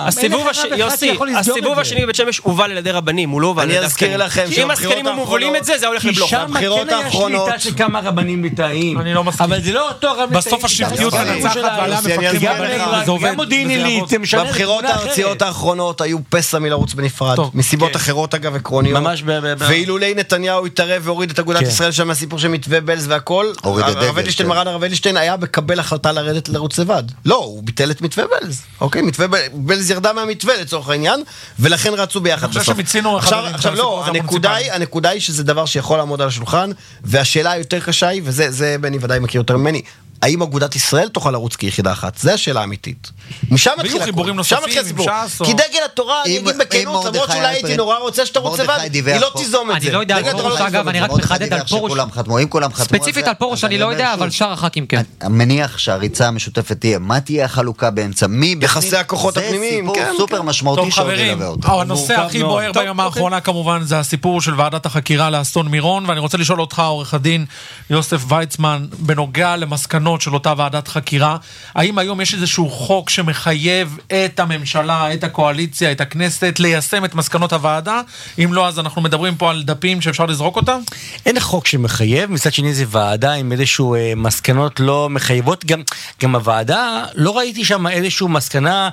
S3: הסיבוב השני בבית שמש הובל על ידי רבנים, הוא לא הובל על ידי עסקנים. אם עסקנים מובילים את זה, זה הולך לבלוך.
S7: כי שם כן היה שליטה של כמה רבנים ליטאים.
S2: אני לא מסכים.
S7: אבל זה לא אותו רב...
S2: בסוף השבטיות מנצחת ועליה מפקדים בבנים, זה עובד.
S7: גם מודיעין עילית, זה משנה.
S4: בבחירות הארציות האחרונות היו פסע מלרוץ בנפרד, מסיבות אחרות אגב עקרוניות. ואילולי נתניהו התערב והוריד את אגודת ישראל שם מהסיפור של מתווה בלז והכל, הרב אדלשטיין, מרן הרב אדלשטיין היה בקבל החלטה לרדת לרוץ לבד. לא, הוא ביטל את מתווה בלז. אוקיי, מתווה בלז ירדה מהמתווה לצורך העניין, ולכן רצו ביחד בסוף. עכשיו לא, הנקודה היא שזה דבר שיכול לעמוד על השולחן, והשאלה היותר קשה היא, וזה בני ודאי מכיר יותר ממני, האם אגודת ישראל תוכל לרוץ כיחידה אחת? זו השאלה האמיתית. משם מתחיל הכל, משם מתחיל הסיפור. כי דגל התורה, אני אגיד בכנות, למרות שאולי הייתי נורא רוצה שאתה רוצה לבד, היא לא תיזום את זה.
S6: אני לא יודע על פרוש, אגב, אני רק מחדד על פרוש. ספציפית על פרוש אני לא יודע, אבל שאר הח"כים כן.
S5: מניח שהריצה המשותפת תהיה, מה תהיה החלוקה באמצע? מי
S4: יחסי הכוחות הפנימיים,
S5: זה סיפור סופר משמעותי שעוד ילווה אותו.
S2: הנושא הכי בוער ביום האחרונה כמובן זה הסיפור של ועדת החקירה לאסון מירון, ואני רוצה לשאול אותך, עורך הדין יוסף ויצמן, בנוגע למסקנות של אותה ועדת חקירה, האם היום יש איזשהו חוק שמחייב את הממשלה, את הקואליציה, את הכנסת, ליישם את מסקנות הוועדה? אם לא, אז אנחנו מדברים פה על דפים שאפשר לזרוק אותם?
S7: אין חוק שמחייב, מצד שני זה ועדה עם איזשהו אה, מסקנות לא מחייבות, גם, גם הוועדה, לא ראיתי שם איזשהו מסקנה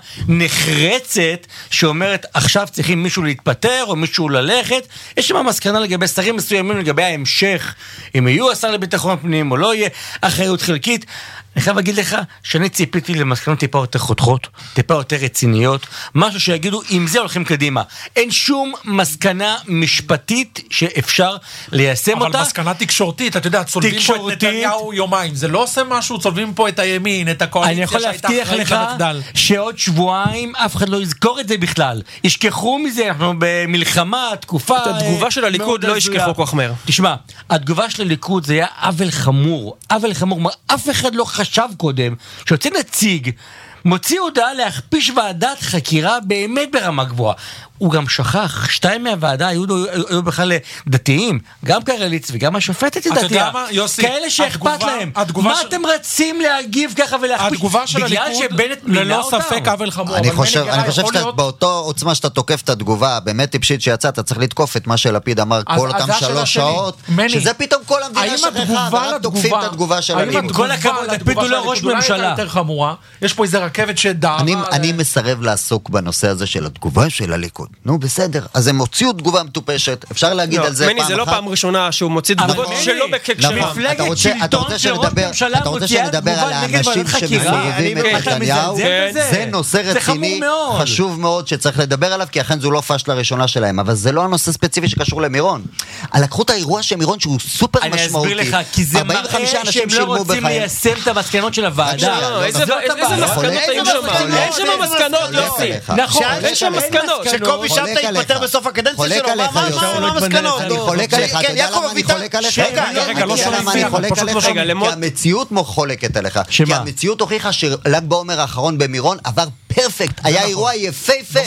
S7: נחרצת, שאומרת עכשיו צריכים מישהו להתפטר, או מישהו ללכת, יש שם מסקנה לגבי שרים מסוימים, לגבי ההמשך, אם יהיו השר לביטחון פנים, או לא יהיה אחריות חלקית. אני חייב להגיד לך שאני ציפיתי למסקנות טיפה יותר חותכות, טיפה יותר רציניות, משהו שיגידו, עם זה הולכים קדימה. אין שום מסקנה משפטית שאפשר ליישם
S2: אבל
S7: אותה.
S2: אבל מסקנה תקשורתית, אתה יודע, צולבים תקשורתית, פה את נתניהו יומיים, זה לא עושה משהו, צולבים פה את הימין, את הקואליציה.
S7: אני יכול להבטיח לך שעוד שבועיים אף אחד לא יזכור את זה בכלל. ישכחו מזה, אנחנו במלחמה, תקופה...
S3: את התגובה של הליכוד לא ישכחו כל כך מהר.
S7: תשמע, התגובה של הליכוד זה היה עוול חמור, עוול חמור, אף אחד לא חשב קודם, שיוצא נציג, מוציא הודעה להכפיש ועדת חקירה באמת ברמה גבוהה. הוא גם שכח, שתיים מהוועדה היו, היו בכלל דתיים, גם קרליץ וגם השופטת דתייה, כאלה שאכפת להם. מה אתם רצים להגיב ככה ולהכפיש? בגלל שבנט מינה אותם?
S2: ללא ספק עוול חמור.
S5: אני חושב שבאותו עוצמה שאתה תוקף את התגובה, באמת טיפשית שיצא, אתה צריך לתקוף את מה שלפיד אמר כל אותם שלוש שעות, שזה פתאום כל המדינה שכחה, ורק תוקפים את התגובה של הליכוד.
S7: כל הכבוד, לפיד הוא לא ראש ממשלה.
S2: יש פה איזה רכבת שדעה.
S5: אני מסרב לעסוק בנושא הזה של התגובה של הליכוד. נו בסדר, אז הם הוציאו תגובה מטופשת, אפשר להגיד על זה פעם אחת.
S3: מני, זה לא פעם ראשונה שהוא מוציא תגובות שלא בקשר.
S7: מפלגת שלטון שראש ממשלה מוציאה תגובה נגד ועדת חקירה.
S5: את נתניהו, זה נושא רציני, חשוב מאוד שצריך לדבר עליו, כי אכן זו לא פשלה ראשונה שלהם, אבל זה לא הנושא ספציפי שקשור למירון. לקחו את האירוע של מירון שהוא סופר משמעותי.
S7: אני אסביר לך, כי זה מראה שהם לא רוצים ליישם את המסקנות של הוועדה.
S3: איזה מסקנות היו שם? אין שם מסקנות, יוסי.
S7: נכון,
S3: אין שם מסקנות.
S4: שקובי שבתא יתפטר בסוף הקדנציה שלו, מה המסקנות?
S5: אני חולק עליך, אתה יודע למה אני חולק עליך?
S2: רגע, לא שומעים
S5: אני חולק עליך, כי המציאות חולקת עליך. כי המציאות הוכיחה של"ג בעומר האחרון במירון עבר פרפקט, היה אירוע יפהפה.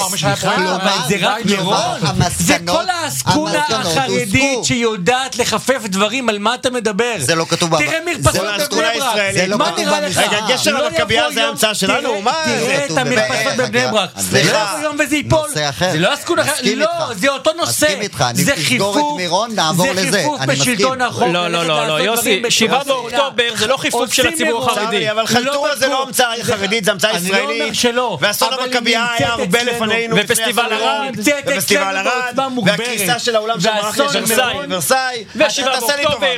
S7: זה רק מירון, זה כל העסקונה החרדית שיודעת לחפף דברים, על מה אתה מדבר?
S5: זה לא כתוב בבא.
S7: תראה מרפסות בבני ברק, מה נראה לך?
S4: רגע, גשר על הקביעה זה המצאה שלנו, מה?
S7: תראה את המרפסות בבני ברק, זה לא יום וזה ייפול, זה לא עסקונה אחרת, לא, זה אותו נושא, זה חיפוף, זה חיפוף בשלטון החוק.
S3: לא, לא, לא, יוסי, שבעה באוקטובר זה לא חיפוף של הציבור החרדי.
S4: אבל חלטורה זה לא המצאה חרדית, זה המצאה ישראלית. ואסון המכבייה היה הרבה לפנינו,
S3: ופסטיבל ערד,
S4: ופסטיבל ערד, והכניסה של האולם של מרחי ורסאי,
S3: ושבעה באוקטובר,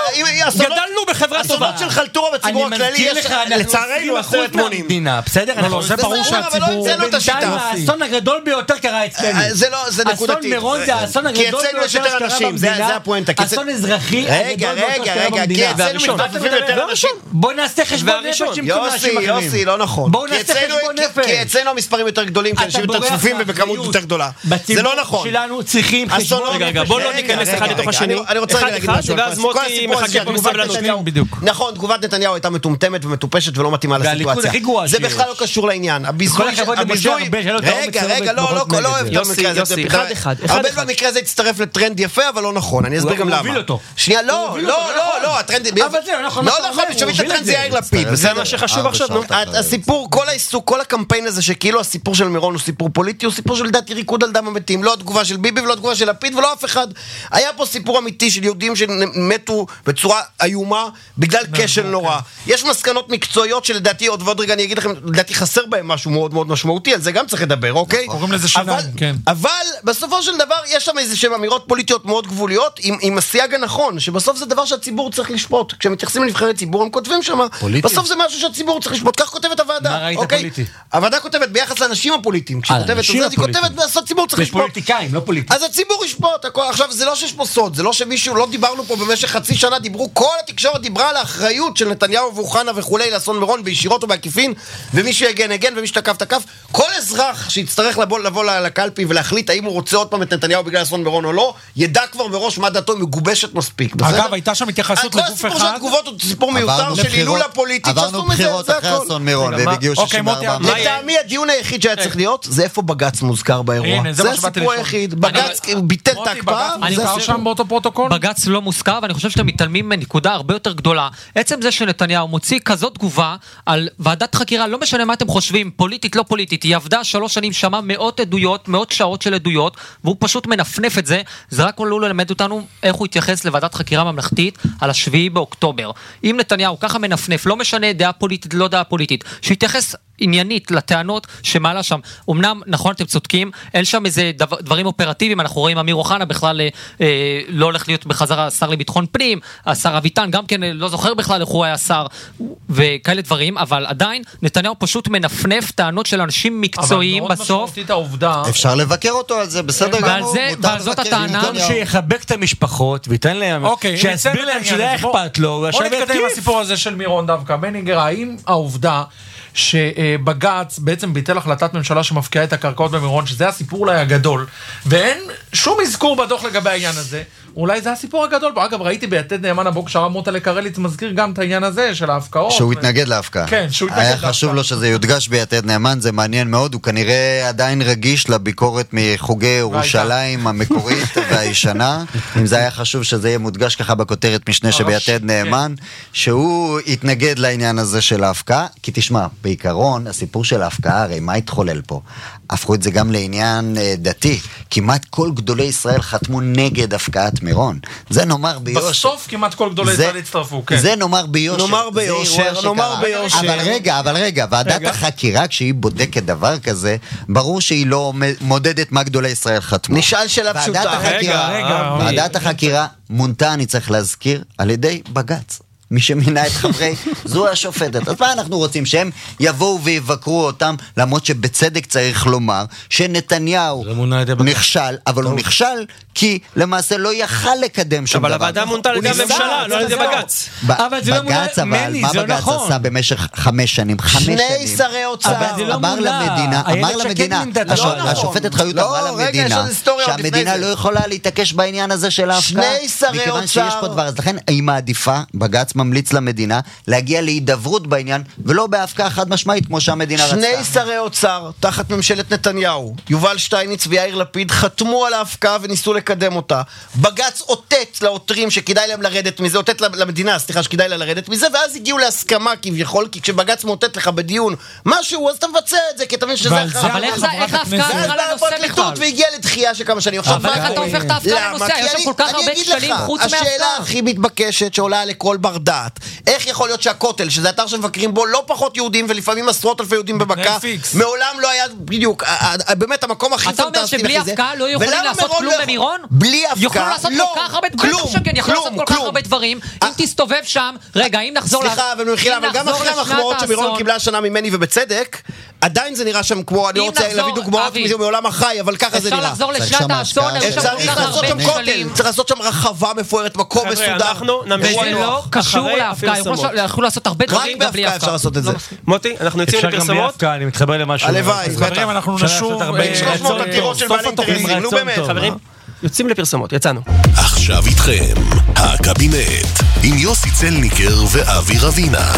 S3: גדלנו בחברה טובה.
S4: אסונות של חלטורה בציבור הכללי, לצערנו אחרי אתמונים.
S7: בסדר?
S2: זה ברור שהציבור...
S7: בינתיים האסון הגדול ביותר קרה אצלנו.
S4: זה נקודתי.
S7: אסון מירון זה האסון הגדול ביותר שקרה במדינה. אסון אזרחי
S4: רגע, רגע, רגע, כי אצלנו מתבטפים יותר אנשים.
S7: בוא נעשה חשבון נפש עם כל אנשים אחרים.
S4: יוסי, לא נכון.
S7: בואו נעשה חשבון נפש.
S4: כי אצלנו המספרים יותר גדולים, כי אנשים יותר צפופים ובכמות יותר גדולה. זה לא נכון.
S7: שלנו צריכים חשבון.
S3: רגע, בוא לא ניכנס אחד לתוך השני.
S4: אני רוצה רגע להגיד משהו.
S3: ואז מוטי מחכה פה בסבלנות.
S4: נכון, תגובת נתניהו הייתה מטומטמת ומטופשת ולא מתאימה לסיטואציה. זה בכלל לא קשור לעניין. הביזוי... רגע, רגע, לא, לא, לא אוהב את המקרה הזה.
S3: יוסי, אחד אחד.
S4: הרבה במקרה הזה הצטרף לטרנד יפה, אבל לא נכון. אני אסביר גם למה. שנייה, לא, לא, לא, לא, הטרנד...
S7: אבל זה לא נכון.
S4: לא נכון, שומעים את הטרנד זה יאיר לפיד.
S3: זה מה שחשוב עכשיו.
S4: הסיפור, כל העיסוק, כל הקמפיין הזה שכאילו הסיפור של מירון הוא סיפור פוליטי, הוא סיפור של לדעתי ריקוד על דם המתים, לא התגובה של ביבי ולא התגובה של לפיד ולא אף אחד. היה פה סיפור אמיתי של יהודים שמתו בצורה איומה בגלל כשל נורא. יש מסקנות מקצועיות שלדעתי עוד ועוד רגע אני אגיד לכם, לדעתי חסר בהם משהו מאוד מאוד משמעותי, על זה גם צריך לדבר, אוקיי?
S2: קוראים לזה שיניים, כן.
S4: אבל בסופו של דבר יש שם איזה שהן אמירות פוליטיות מאוד גבוליות עם הסייג הנכון, שבסוף זה דבר שהציבור צריך לשפוט. כשמתייחסים לנבחרי ציבור הם כותבים שם, בסוף זה משהו שהציבור צריך לשפוט. כך כותבת הוועדה.
S7: מה ראית פוליטי?
S4: הוועדה כותבת ביחס לאנשים הפוליטיים. כשכותבת את זה, היא כותבת בסוף הציבור צריך לשפוט.
S7: פוליטיקאים, לא פוליטיים.
S4: אז הציבור ישפוט. עכשיו, זה לא שיש פה סוד, זה לא שמישהו, לא דיברנו פה במשך חצי שנה, דיברו, כל התקשורת דיברה על האחריות של נתניהו ואוחנה וכולי לאסון מירון בישירות או בעקיפין, ומי שיגן הגן ומי שתקף תקף. כל אזרח שיצטרך לבוא, לבוא לקלפי ולהחליט האם הוא רוצה עוד פעם את נתניהו בגלל אסון מירון או לא, ידע כבר מראש מה דעתו מגובשת מספיק.
S2: אגב, הייתה שם התייחסות לגוף אחד.
S4: כל הסיפור של התגובות הוא סיפור מיותר של הילול הפוליטי.
S5: עברנו בחירות אחרי אסון מירון, והם הגיעו שישים וארבע.
S4: לטעמי הדיון היחיד שהיה צריך להיות, זה איפה בג"ץ מוזכר באירוע. זה הסיפור היחיד. בג"ץ ביטל את ההקפאה.
S6: בג"ץ לא מוזכר, ואני חושב שאתם מתעלמים מנקודה הרבה יותר גדולה. עצם זה שנתניהו מוציא כזאת תגובה על ועדת חקירה, לא משנה מה אתם חושבים, פוליטית, לא פוליטית, היא עבדה שלוש שנים, שמע מאות עדויות, מאות שעות של עדויות, והוא פשוט מנפנף את זה. זה רק לא ללמד אותנו איך הוא התייחס לוועדת חקירה ממלכתית על השביעי באוקטובר. אם נתניהו ככה מנפנף, לא משנה דעה פוליטית, לא דעה פוליטית, שיתייחס עניינית לטענות שמעלה שם. אמנם, נכון, אתם צודקים, אין שם איזה דבר, דברים אופרטיביים, אנחנו רואים אמיר אוחנה בכלל אה, לא הולך להיות בחזרה שר לביטחון פנים, השר אביטן גם כן לא זוכר בכלל איך הוא היה שר, וכאלה דברים, אבל עדיין נתניהו פשוט מנפנף טענות של אנשים מקצועיים בסוף. אבל מאוד משמעותית
S2: העובדה.
S5: אפשר לבקר אותו על זה, בסדר גמור.
S6: ועל זאת הטענה.
S7: שיחבק את המשפחות, ויתן להם, שיסביר להם שזה אכפת לו.
S2: בוא נתקדם עם הסיפור הזה של מירון דווקא. בניגר, האם העובדה שבג"ץ בעצם ביטל החלטת ממשלה שמפקיעה את הקרקעות במירון, שזה הסיפור אולי הגדול, ואין שום אזכור בדוח לגבי העניין הזה, אולי זה הסיפור הגדול. אגב, ראיתי ביתד נאמן הבוקר שהרב מוטלה קרליץ מזכיר גם את העניין הזה של ההפקעות.
S5: שהוא התנגד להפקעה.
S2: כן, שהוא התנגד
S5: להפקעה. היה חשוב לו שזה יודגש ביתד נאמן, זה מעניין מאוד, הוא כנראה עדיין רגיש לביקורת מחוגי ירושלים המקורית והישנה, אם זה היה חשוב שזה יהיה מודגש ככה בכותרת משנה שביתד נאמן, שהוא התנגד לעניין הזה של ההפקעה, כי תשמע, בעיקרון, הסיפור של ההפקעה, הרי מה התחולל פה? הפכו את זה גם לעניין דתי. כמעט כל גדולי ישראל חתמו נגד הפקעת מירון. זה נאמר ביושר.
S2: בסוף כמעט כל גדולי ישראל הצטרפו, כן.
S5: זה נאמר ביושר.
S4: נאמר ביושר, נאמר ביושר.
S5: אבל רגע, אבל רגע, ועדת החקירה, כשהיא בודקת דבר כזה, ברור שהיא לא מודדת מה גדולי ישראל חתמו.
S4: נשאל שאלה פשוטה.
S5: ועדת החקירה מונתה, אני צריך להזכיר, על ידי בג"ץ. מי שמינה את חברי, זו השופטת. אז מה אנחנו רוצים? שהם יבואו ויבקרו אותם, למרות שבצדק צריך לומר שנתניהו נכשל, אבל הוא נכשל כי למעשה לא יכל לקדם שום דבר.
S3: אבל הוועדה מונתה על ידי הממשלה, לא על ידי בג"ץ.
S5: בג"ץ, אבל מה בג"ץ עשה במשך חמש שנים? חמש שנים.
S4: שני שרי אוצר.
S5: אמר למדינה, אמר למדינה, השופטת חיות אמרה למדינה, שהמדינה לא יכולה להתעקש בעניין הזה של ההפקעה.
S4: שני שרי אוצר.
S5: מכיוון שיש פה דבר, אז לכן היא מעדיפה, בג"ץ ממליץ למדינה להגיע להידברות בעניין, ולא בהפקעה חד משמעית כמו שהמדינה רצתה.
S4: שני שרי אוצר, תחת ממשלת נתניהו, יובל שטייניץ ויאיר לפיד, חתמו על ההפקעה וניסו לקדם אותה. בג"ץ אותת לעותרים שכדאי להם לרדת מזה, אותת למדינה, סליחה, שכדאי לה לרדת מזה, ואז הגיעו להסכמה כביכול, כי כשבג"ץ מוטט לך בדיון משהו, אז אתה מבצע את זה, כי אתה מבין שזה אחר.
S6: אבל איך ההפקעה בכלל לנושא בכלל?
S4: והגיע לדחייה של כמה שנים.
S6: אבל איך אתה הופך את ההפקעה לנושא? יש שם כל כך הרבה כשלים חוץ מההפקעה.
S4: השאלה הכי מתבקשת שעולה לכל בר דעת, איך יכול להיות שהכותל, שזה אתר שמבקרים בו לא פחות יהודים ולפעמים עשרות אלפי יהודים בבקעה, מעולם לא היה בדיוק, באמת המקום הכי
S6: פנטסטי. אתה אומר שבלי הפקעה לא יכולים לעשות כלום במירון?
S4: בלי הפקעה,
S6: יכולו לעשות כל כך הרבה דברים, יכולו לעשות כל כך הרבה דברים, אם תסתובב שם, רגע, אם נחזור
S4: סליחה, אבל גם אחרי המחמאות שמירון קיבלה השנה ממני ובצדק, עדיין זה נראה שם כמו, אני רוצה להביא דוגמאות מעולם החי, אבל ככה זה נראה.
S6: אפשר לחזור לשנת האסון,
S4: צריך לעשות שם כותל, צריך לעשות שם רחבה מפוארת, מקום מסודר.
S6: וזה לא קשור להפקעה, יכולו לעשות הרבה דברים גם בלי
S4: רק בהפקעה אפשר לעשות את זה.
S3: מוטי, אנחנו יוצאים לפרסומות.
S7: אפשר גם בלי הפקעה, אני מתחבר למשהו.
S4: הלוואי,
S2: חברים, אנחנו נשוב
S4: שלוש מאות עתירות של בעלי אינטרסים, נו באמת.
S3: חברים, יוצאים לפרסומות, יצאנו.
S1: עכשיו איתכם, הקבינט, עם יוסי צלניקר ואבי רבינה.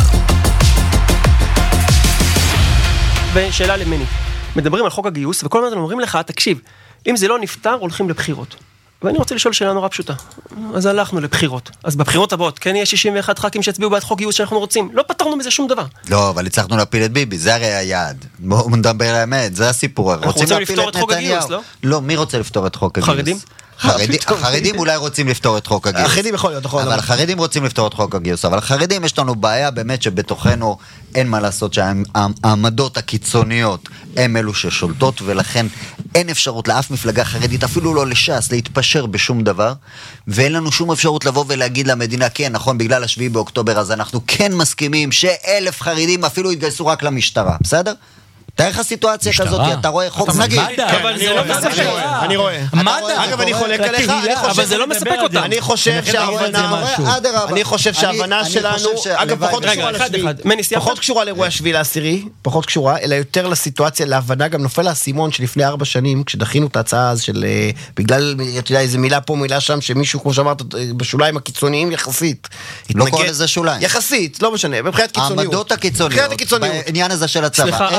S3: ושאלה למני, מדברים על חוק הגיוס, וכל הזמן אומרים לך, תקשיב, אם זה לא נפתר, הולכים לבחירות. ואני רוצה לשאול שאלה נורא פשוטה. אז הלכנו לבחירות. אז בבחירות הבאות, כן, יש שישים ואחד ח"כים שהצביעו בעד חוק גיוס שאנחנו רוצים. לא פתרנו מזה שום דבר.
S5: לא, אבל הצלחנו להפיל את ביבי, זה הרי היעד. בואו נדבר על האמת, זה הסיפור.
S3: אנחנו רוצים לפתור את חוק הגיוס, לא?
S5: לא, מי רוצה לפתור את חוק הגיוס?
S3: חרדים?
S5: החרדים אולי רוצים לפתור את חוק הגיוס.
S4: החרדים יכול להיות, נכון.
S5: אבל החרדים רוצים לפתור את חוק הגיוס. אבל החרדים יש לנו בעיה באמת שבתוכנו אין מה לעשות שהעמדות הקיצוניות הם אלו ששולטות, ולכן אין אפשרות לאף מפלגה חרדית, אפילו לא לש"ס, להתפשר בשום דבר, ואין לנו שום אפשרות לבוא ולהגיד למדינה, כן, נכון, בגלל השביעי באוקטובר, אז אנחנו כן מסכימים שאלף חרדים אפילו יתגייסו רק למשטרה, בסדר? תאר לך סיטואציה כזאת, אתה רואה חוק נגיד.
S3: אבל זה לא מספק.
S4: אני רואה. אגב, אני חולק עליך,
S3: אבל זה לא מספק אותה.
S4: אני חושב שההבנה, אני חושב שההבנה שלנו, אגב, פחות קשורה לשביעי, פחות קשורה לאירוע השביעי לעשירי, פחות קשורה, אלא יותר לסיטואציה, להבנה, גם נופל האסימון שלפני ארבע שנים, כשדחינו את ההצעה אז של, בגלל, אתה יודע, איזה מילה פה, מילה שם, שמישהו, כמו שאמרת, בשוליים הקיצוניים יחסית.
S5: לא קורא לזה שוליים.
S4: יחסית, לא משנה, מבחינת קיצוניות.
S5: העמדות הקיצוניות, בעניין הזה של הצבא.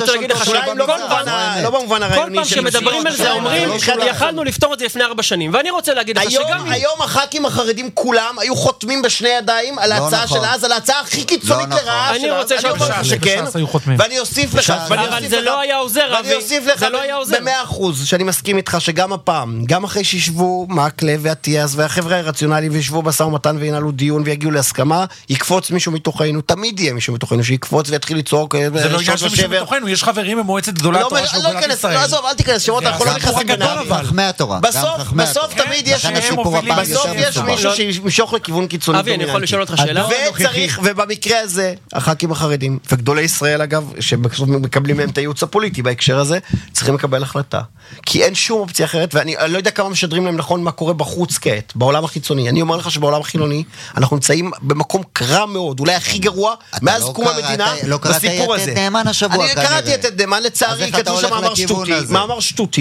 S4: לא במובן הרעיוני.
S3: כל פעם שמדברים על זה אומרים, יכלנו לפתור את זה לפני ארבע שנים, ואני רוצה להגיד לך שגם...
S4: היום הח"כים החרדים כולם היו חותמים בשני ידיים על ההצעה של אז, על ההצעה הכי קיצונית לרעה
S3: אני רוצה
S4: שכן, ואני אוסיף לך,
S3: אבל זה לא היה עוזר,
S4: ואני אוסיף לך במאה אחוז, שאני מסכים איתך שגם הפעם, גם אחרי שישבו מקלב ואטיאס והחבר'ה הרציונליים וישבו במשא ומתן וינהלו דיון ויגיעו להסכמה, יקפוץ מישהו מתוכנו, תמיד יהיה מישהו מתוכנו שיקפוץ ויתחיל לצעוק.
S2: זה לא עניין של מישהו מתוכנו, יש חברים במועצת גדולה התורה של גדולת ישראל.
S4: לא, עזוב, אל תיכנס, שמות, אנחנו לא נכנסים בינם.
S5: חכמי התורה.
S4: בסוף תמיד יש מישהו שימשוך לכיוון קיצוני.
S3: אבי, אני יכול לשאול אותך שאלה?
S4: וצריך, ובמקרה הזה, הח"כים החרדים, וגדולי ישראל אגב, שמקבלים מהם את הייעוץ הפוליטי בהקשר הזה, צריכים לקבל החלטה. כי אין שום אופציה אחרת, ואני לא יודע כמה משדרים להם נכון מה קורה בחוץ כעת, בעולם החיצוני. אני אומר לך שבעולם החילוני, אנחנו נמצאים במקום קרע מאוד, אולי הכי גרוע, מאז קום המדינה, בסיפור הזה. אני קראתי את נאמן לצערי, כתוב שם מאמר שטותי, מאמר שטותי.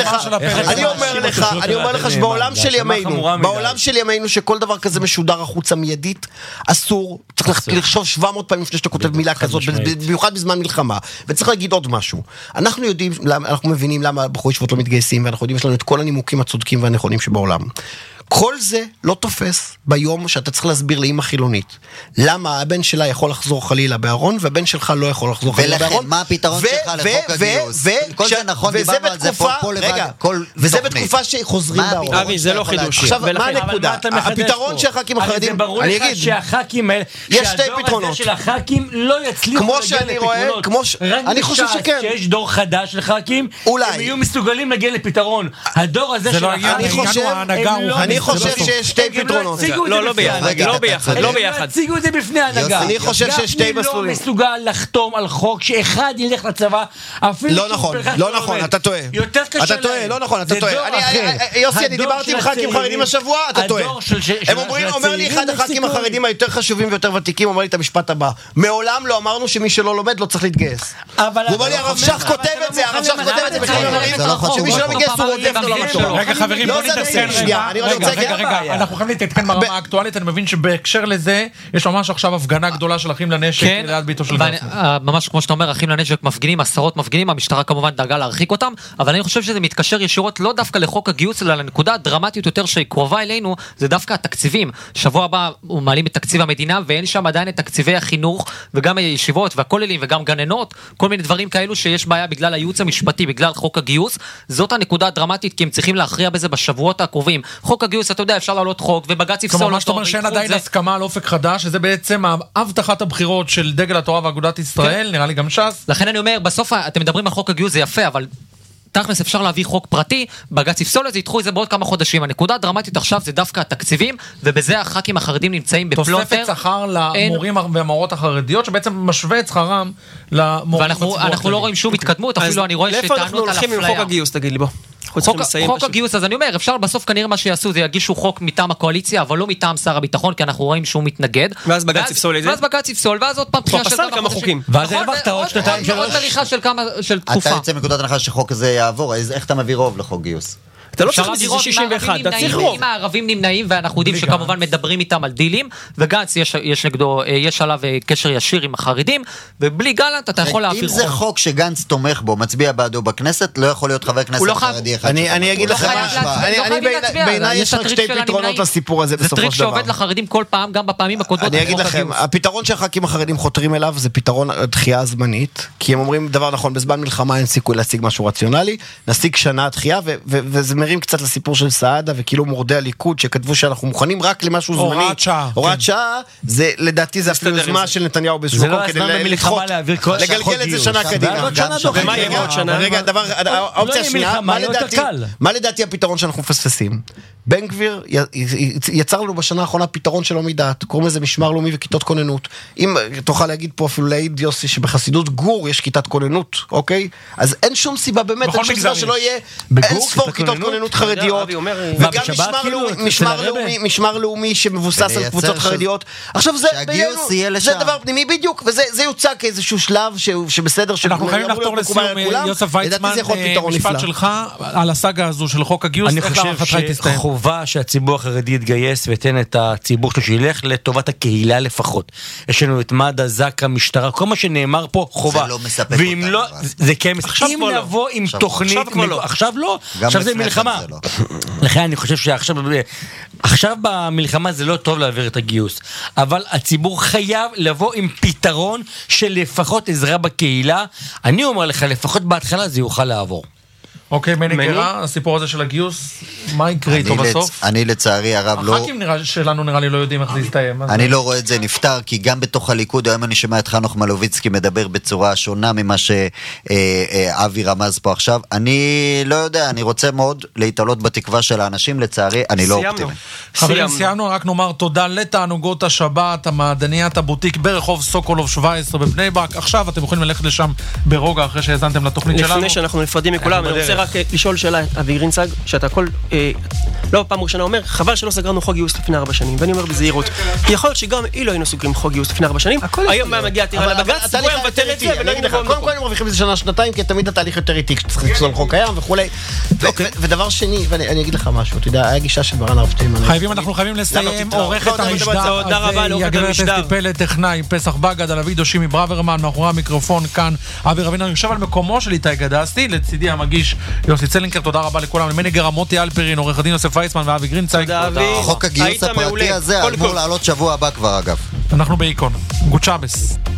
S4: אני אומר לך, אני אומר לך שבעולם של ימינו, בעולם של ימינו שכל דבר כזה משודר החוצה מיידית, אסור, צריך לחשוב שבע מאות פעמים לפני שאתה כותב מילה כזאת, במיוחד בזמן מלחמה. וצריך להגיד עוד משהו. אנחנו יודעים, אנחנו מבינים למה בחורי ישיבות לא מתגייסים, ואנחנו יודעים, יש לנו את כל הנימוקים הצודקים והנכונים שבעולם. כל זה לא תופס ביום שאתה צריך להסביר לאמא חילונית. למה הבן שלה יכול לחזור חלילה בארון, והבן שלך לא יכול לחזור חלילה בארון.
S5: ולכן, מה הפתרון שלך לחוק הגיוס? כל זה נכון, דיברנו על זה פה לבד, כל תוכנית.
S4: וזה בתקופה שחוזרים בארון.
S3: אבי, זה לא חידוש.
S4: עכשיו, מה הנקודה? הפתרון של הח"כים החרדים,
S7: זה ברור לך שהח"כים האלה, שהדור הזה של הח"כים לא יצליחו להגיע לפתרונות.
S4: אני חושב שכן.
S7: שיש דור חדש של ח"כים, הם יהיו מסוגלים להגיע לפתרון. הדור הזה של הח"כים,
S4: אני חושב שיש שתי פתרונות.
S3: לא, לא ביחד, לא ביחד, לא ביחד.
S7: תציגו את זה בפני ההנהגה.
S4: אני חושב שיש שתי מסלולים.
S7: לא מסוגל לחתום על חוק שאחד ילך לצבא, אפילו
S4: לא נכון, לא נכון, אתה טועה.
S7: יותר קשה להם.
S4: אתה טועה, לא נכון, אתה טועה. יוסי, אני דיברתי עם ח"כים חרדים השבוע, אתה טועה. הם אומרים, אומר לי אחד הח"כים החרדים היותר חשובים ויותר ותיקים, אומר לי את המשפט הבא: מעולם לא אמרנו שמי שלא לומד לא צריך להתגייס. הוא אומר לי, הרב שך כותב את זה, הרב שך כותב את זה בכלל אומרים, שמי שלא מתגייס הוא רודף לו למשור.
S2: רגע חברים, בוא נתעדכן רגע, רגע, רגע, אנחנו יכולים להתעדכן ברמה האקטואלית, אני מבין שבהקשר לזה, יש ממש עכשיו הפגנה גדולה של אחים לנשק ליד ביתו של גפני.
S6: ממש כמו שאתה אומר, אחים לנשק מפגינים, עשרות מפגינים, המשטרה כמובן דאגה להרחיק אותם, אבל אני חושב שזה מתקשר ישירות לא דווקא לחוק הגיוס, אלא לנקודה הדרמטית יותר שקרובה אלינו, זה דווקא התקציבים. שבוע הבא הוא מעלים את תקציב המדינה, ואין שם עדיין את תקציבי החינוך, וגם הישיבות והכוללים וגם גננות, כל מיני דברים כאלו שיש בעיה בגלל הייעוץ המשפטי, בגלל חוק הגיוס. זאת הנקודה הדרמטית, כי הם צריכים להכריע בזה בשבועות הקרובים. חוק הגיוס, אתה יודע, אפשר לעלות חוק, ובג"ץ יפסול אותו.
S2: מה שאתה אומר שאין עדיין הסכמה על אופק חדש, שזה בעצם הבטחת הבחירות של דגל התורה ואגודת ישראל, נראה לי גם ש"ס.
S6: לכן אני אומר, בסוף אתם מדברים על חוק הגיוס, זה יפה, אבל תכלס אפשר להביא חוק פרטי, בג"ץ יפסול את זה, ידחו את זה בעוד כמה חודשים. הנקודה הדרמטית עכשיו זה דווקא התקציבים, ובזה הח"כים החרדים נמצאים בפלונטר.
S2: תוספת שכר למורים והמורות החרדיות, שבעצם משווה את שכרם למורים בציבור.
S6: ואנחנו לא רואים שום התקדמות, אפילו אני רואה שטענות על אפליה. חוק, חוק הגיוס, אז אני אומר, אפשר בסוף כנראה מה שיעשו, זה יגישו חוק מטעם הקואליציה, אבל לא מטעם שר הביטחון, כי אנחנו רואים שהוא מתנגד.
S3: ואז בג"ץ יפסול את זה.
S6: ואז בג"ץ יפסול, ואז עוד פעם דחייה של כמה חודשים.
S7: ואז הרווחת עוד שנתיים שלוש.
S6: עוד הליכה של כמה, של תקופה.
S5: אתה יוצא מנקודת הנחה שחוק הזה יעבור, איך אתה מביא רוב לחוק גיוס?
S3: אתה לא צריך לראות שישים ואחת, אתה צריך רוב.
S6: אם הערבים נמנעים, ואנחנו יודעים שכמובן מדברים איתם על דילים, וגנץ יש נגדו, יש עליו קשר ישיר עם החרדים, ובלי גלנט אתה יכול להעביר חוק.
S5: אם זה חוק שגנץ תומך בו, מצביע בעדו בכנסת, לא יכול להיות חבר כנסת חרדי אחד.
S4: אני אגיד לך מה, בעיניי יש רק שתי פתרונות לסיפור הזה בסופו של דבר.
S6: זה טריק שעובד לחרדים כל פעם, גם בפעמים הקודמות.
S4: אני אגיד לכם, הפתרון שהח"כים החרדים חותרים אליו זה פתרון דחייה זמנית, כי הם אומרים דבר נכון, בזמן מלחמה אין סיכוי להשיג משהו רציונלי, נשיג שנה דחייה, וזה מרים קצת לסיפור של סעדה, וכאילו מורדי הליכוד שכתבו שאנחנו מוכנים רק למשהו זמני.
S2: הוראת שעה.
S4: הוראת שעה, זה לדעתי זה אפילו יוזמה של נתניהו באיזשהו מקום כדי לדחות, לגלגל את זה שנה קדימה.
S3: ומה יהיה עוד שנה?
S4: רגע, הדבר, האופציה השנייה, מה לדעתי הפתרון שאנחנו מפספסים? בן גביר יצר לנו בשנה האחרונה פתרון שלא מדעת, קוראים לזה משמר לאומי וכיתות כוננות. אם תוכל להגיד פה אפילו להעיד יוסי שבחסידות גור יש כיתת כוננות, אוקיי? אז אין שום סיבה באמת, אין שום סיבה שלא יהיה אין ספור כיתות כוננות חרדיות, וגם משמר לאומי שמבוסס על קבוצות חרדיות. עכשיו זה דבר פנימי בדיוק, וזה יוצא כאיזשהו שלב שבסדר,
S2: אנחנו חייבים לחתור לסיום, יוסף ויצמן, משפט שלך על הסאגה הזו של חוק הגיוס.
S7: אני חושב שחובה שהציבור החרדי יתגייס ותן את הציבור שלו שילך לטובת הקהילה לפחות. יש לנו את מד"א, זק"א, משטרה, כל מה שנאמר פה חובה.
S5: זה לא מספק
S7: ואם
S5: אותנו.
S7: לא, זה כן מספק. אם נבוא עם תוכנית, עכשיו לא, עכשיו זה מלחמה. לכן אני חושב שעכשיו עכשיו במלחמה זה לא טוב להעביר את הגיוס, אבל הציבור חייב לבוא עם פתרון של לפחות עזרה בקהילה. אני אומר לך, לפחות בהתחלה זה יוכל לעבור.
S2: אוקיי, מני גרה, הסיפור הזה של הגיוס, מה יקרה איתו בסוף?
S5: אני לצערי הרב לא...
S2: הח"כים שלנו נראה לי לא יודעים איך זה יסתיים.
S5: אני לא רואה את זה נפטר, כי גם בתוך הליכוד, היום אני שומע את חנוך מלוביצקי מדבר בצורה שונה ממה שאבי רמז פה עכשיו. אני לא יודע, אני רוצה מאוד להתעלות בתקווה של האנשים, לצערי, אני לא אופטימי.
S2: חברים, סיימנו, רק נאמר תודה לתענוגות השבת, המעדניית הבוטיק ברחוב סוקולוב שבע עשרה בבני ברק. עכשיו אתם יכולים ללכת לשם ברוגע אחרי שהזנתם לתוכנית שלנו.
S3: לפני שאנחנו נפרדים מכולם, אני רוצה רק לשאול שאלה, אבי גרינצג, שאתה הכל, לא פעם ראשונה אומר, חבל שלא סגרנו חוק גיוס לפני ארבע שנים, ואני אומר בזהירות, יכול להיות שגם אילו היינו סוגרים חוק גיוס לפני ארבע שנים, היום מה מגיע תראה לבג"ץ, הוא היה מבטל את זה, ולא יגיד נכון.
S4: קודם כל הם מרוויחים את זה שנה, שנתיים, כי תמיד התהליך יותר איטי, כשצריך לפסול חוק קיים וכולי. ודבר שני, ואני אגיד לך משהו, אתה יודע, היה גישה של ברן הרב שטיינמן.
S2: חייבים, אנחנו חייבים לסיים, עורכת המשדר, הגברת אסתי פלד, טכנאי, פסח בגד, על אבידו שימי ברוורמן, מאחורי המיקרופון כאן, אבי רבינו, אני יושב על מקומו של איתי גדסי, לצידי המגיש יוסי צלינקר, תודה רבה לכולם, למני גרה, מוטי אלפרין, עורך הדין יוסף וייסמן ואבי גרינצייג.
S5: חוק הגיוס הפרטי הזה אמור לעלות שבוע הבא כבר אגב.
S2: אנחנו באיקון. גוד שבס.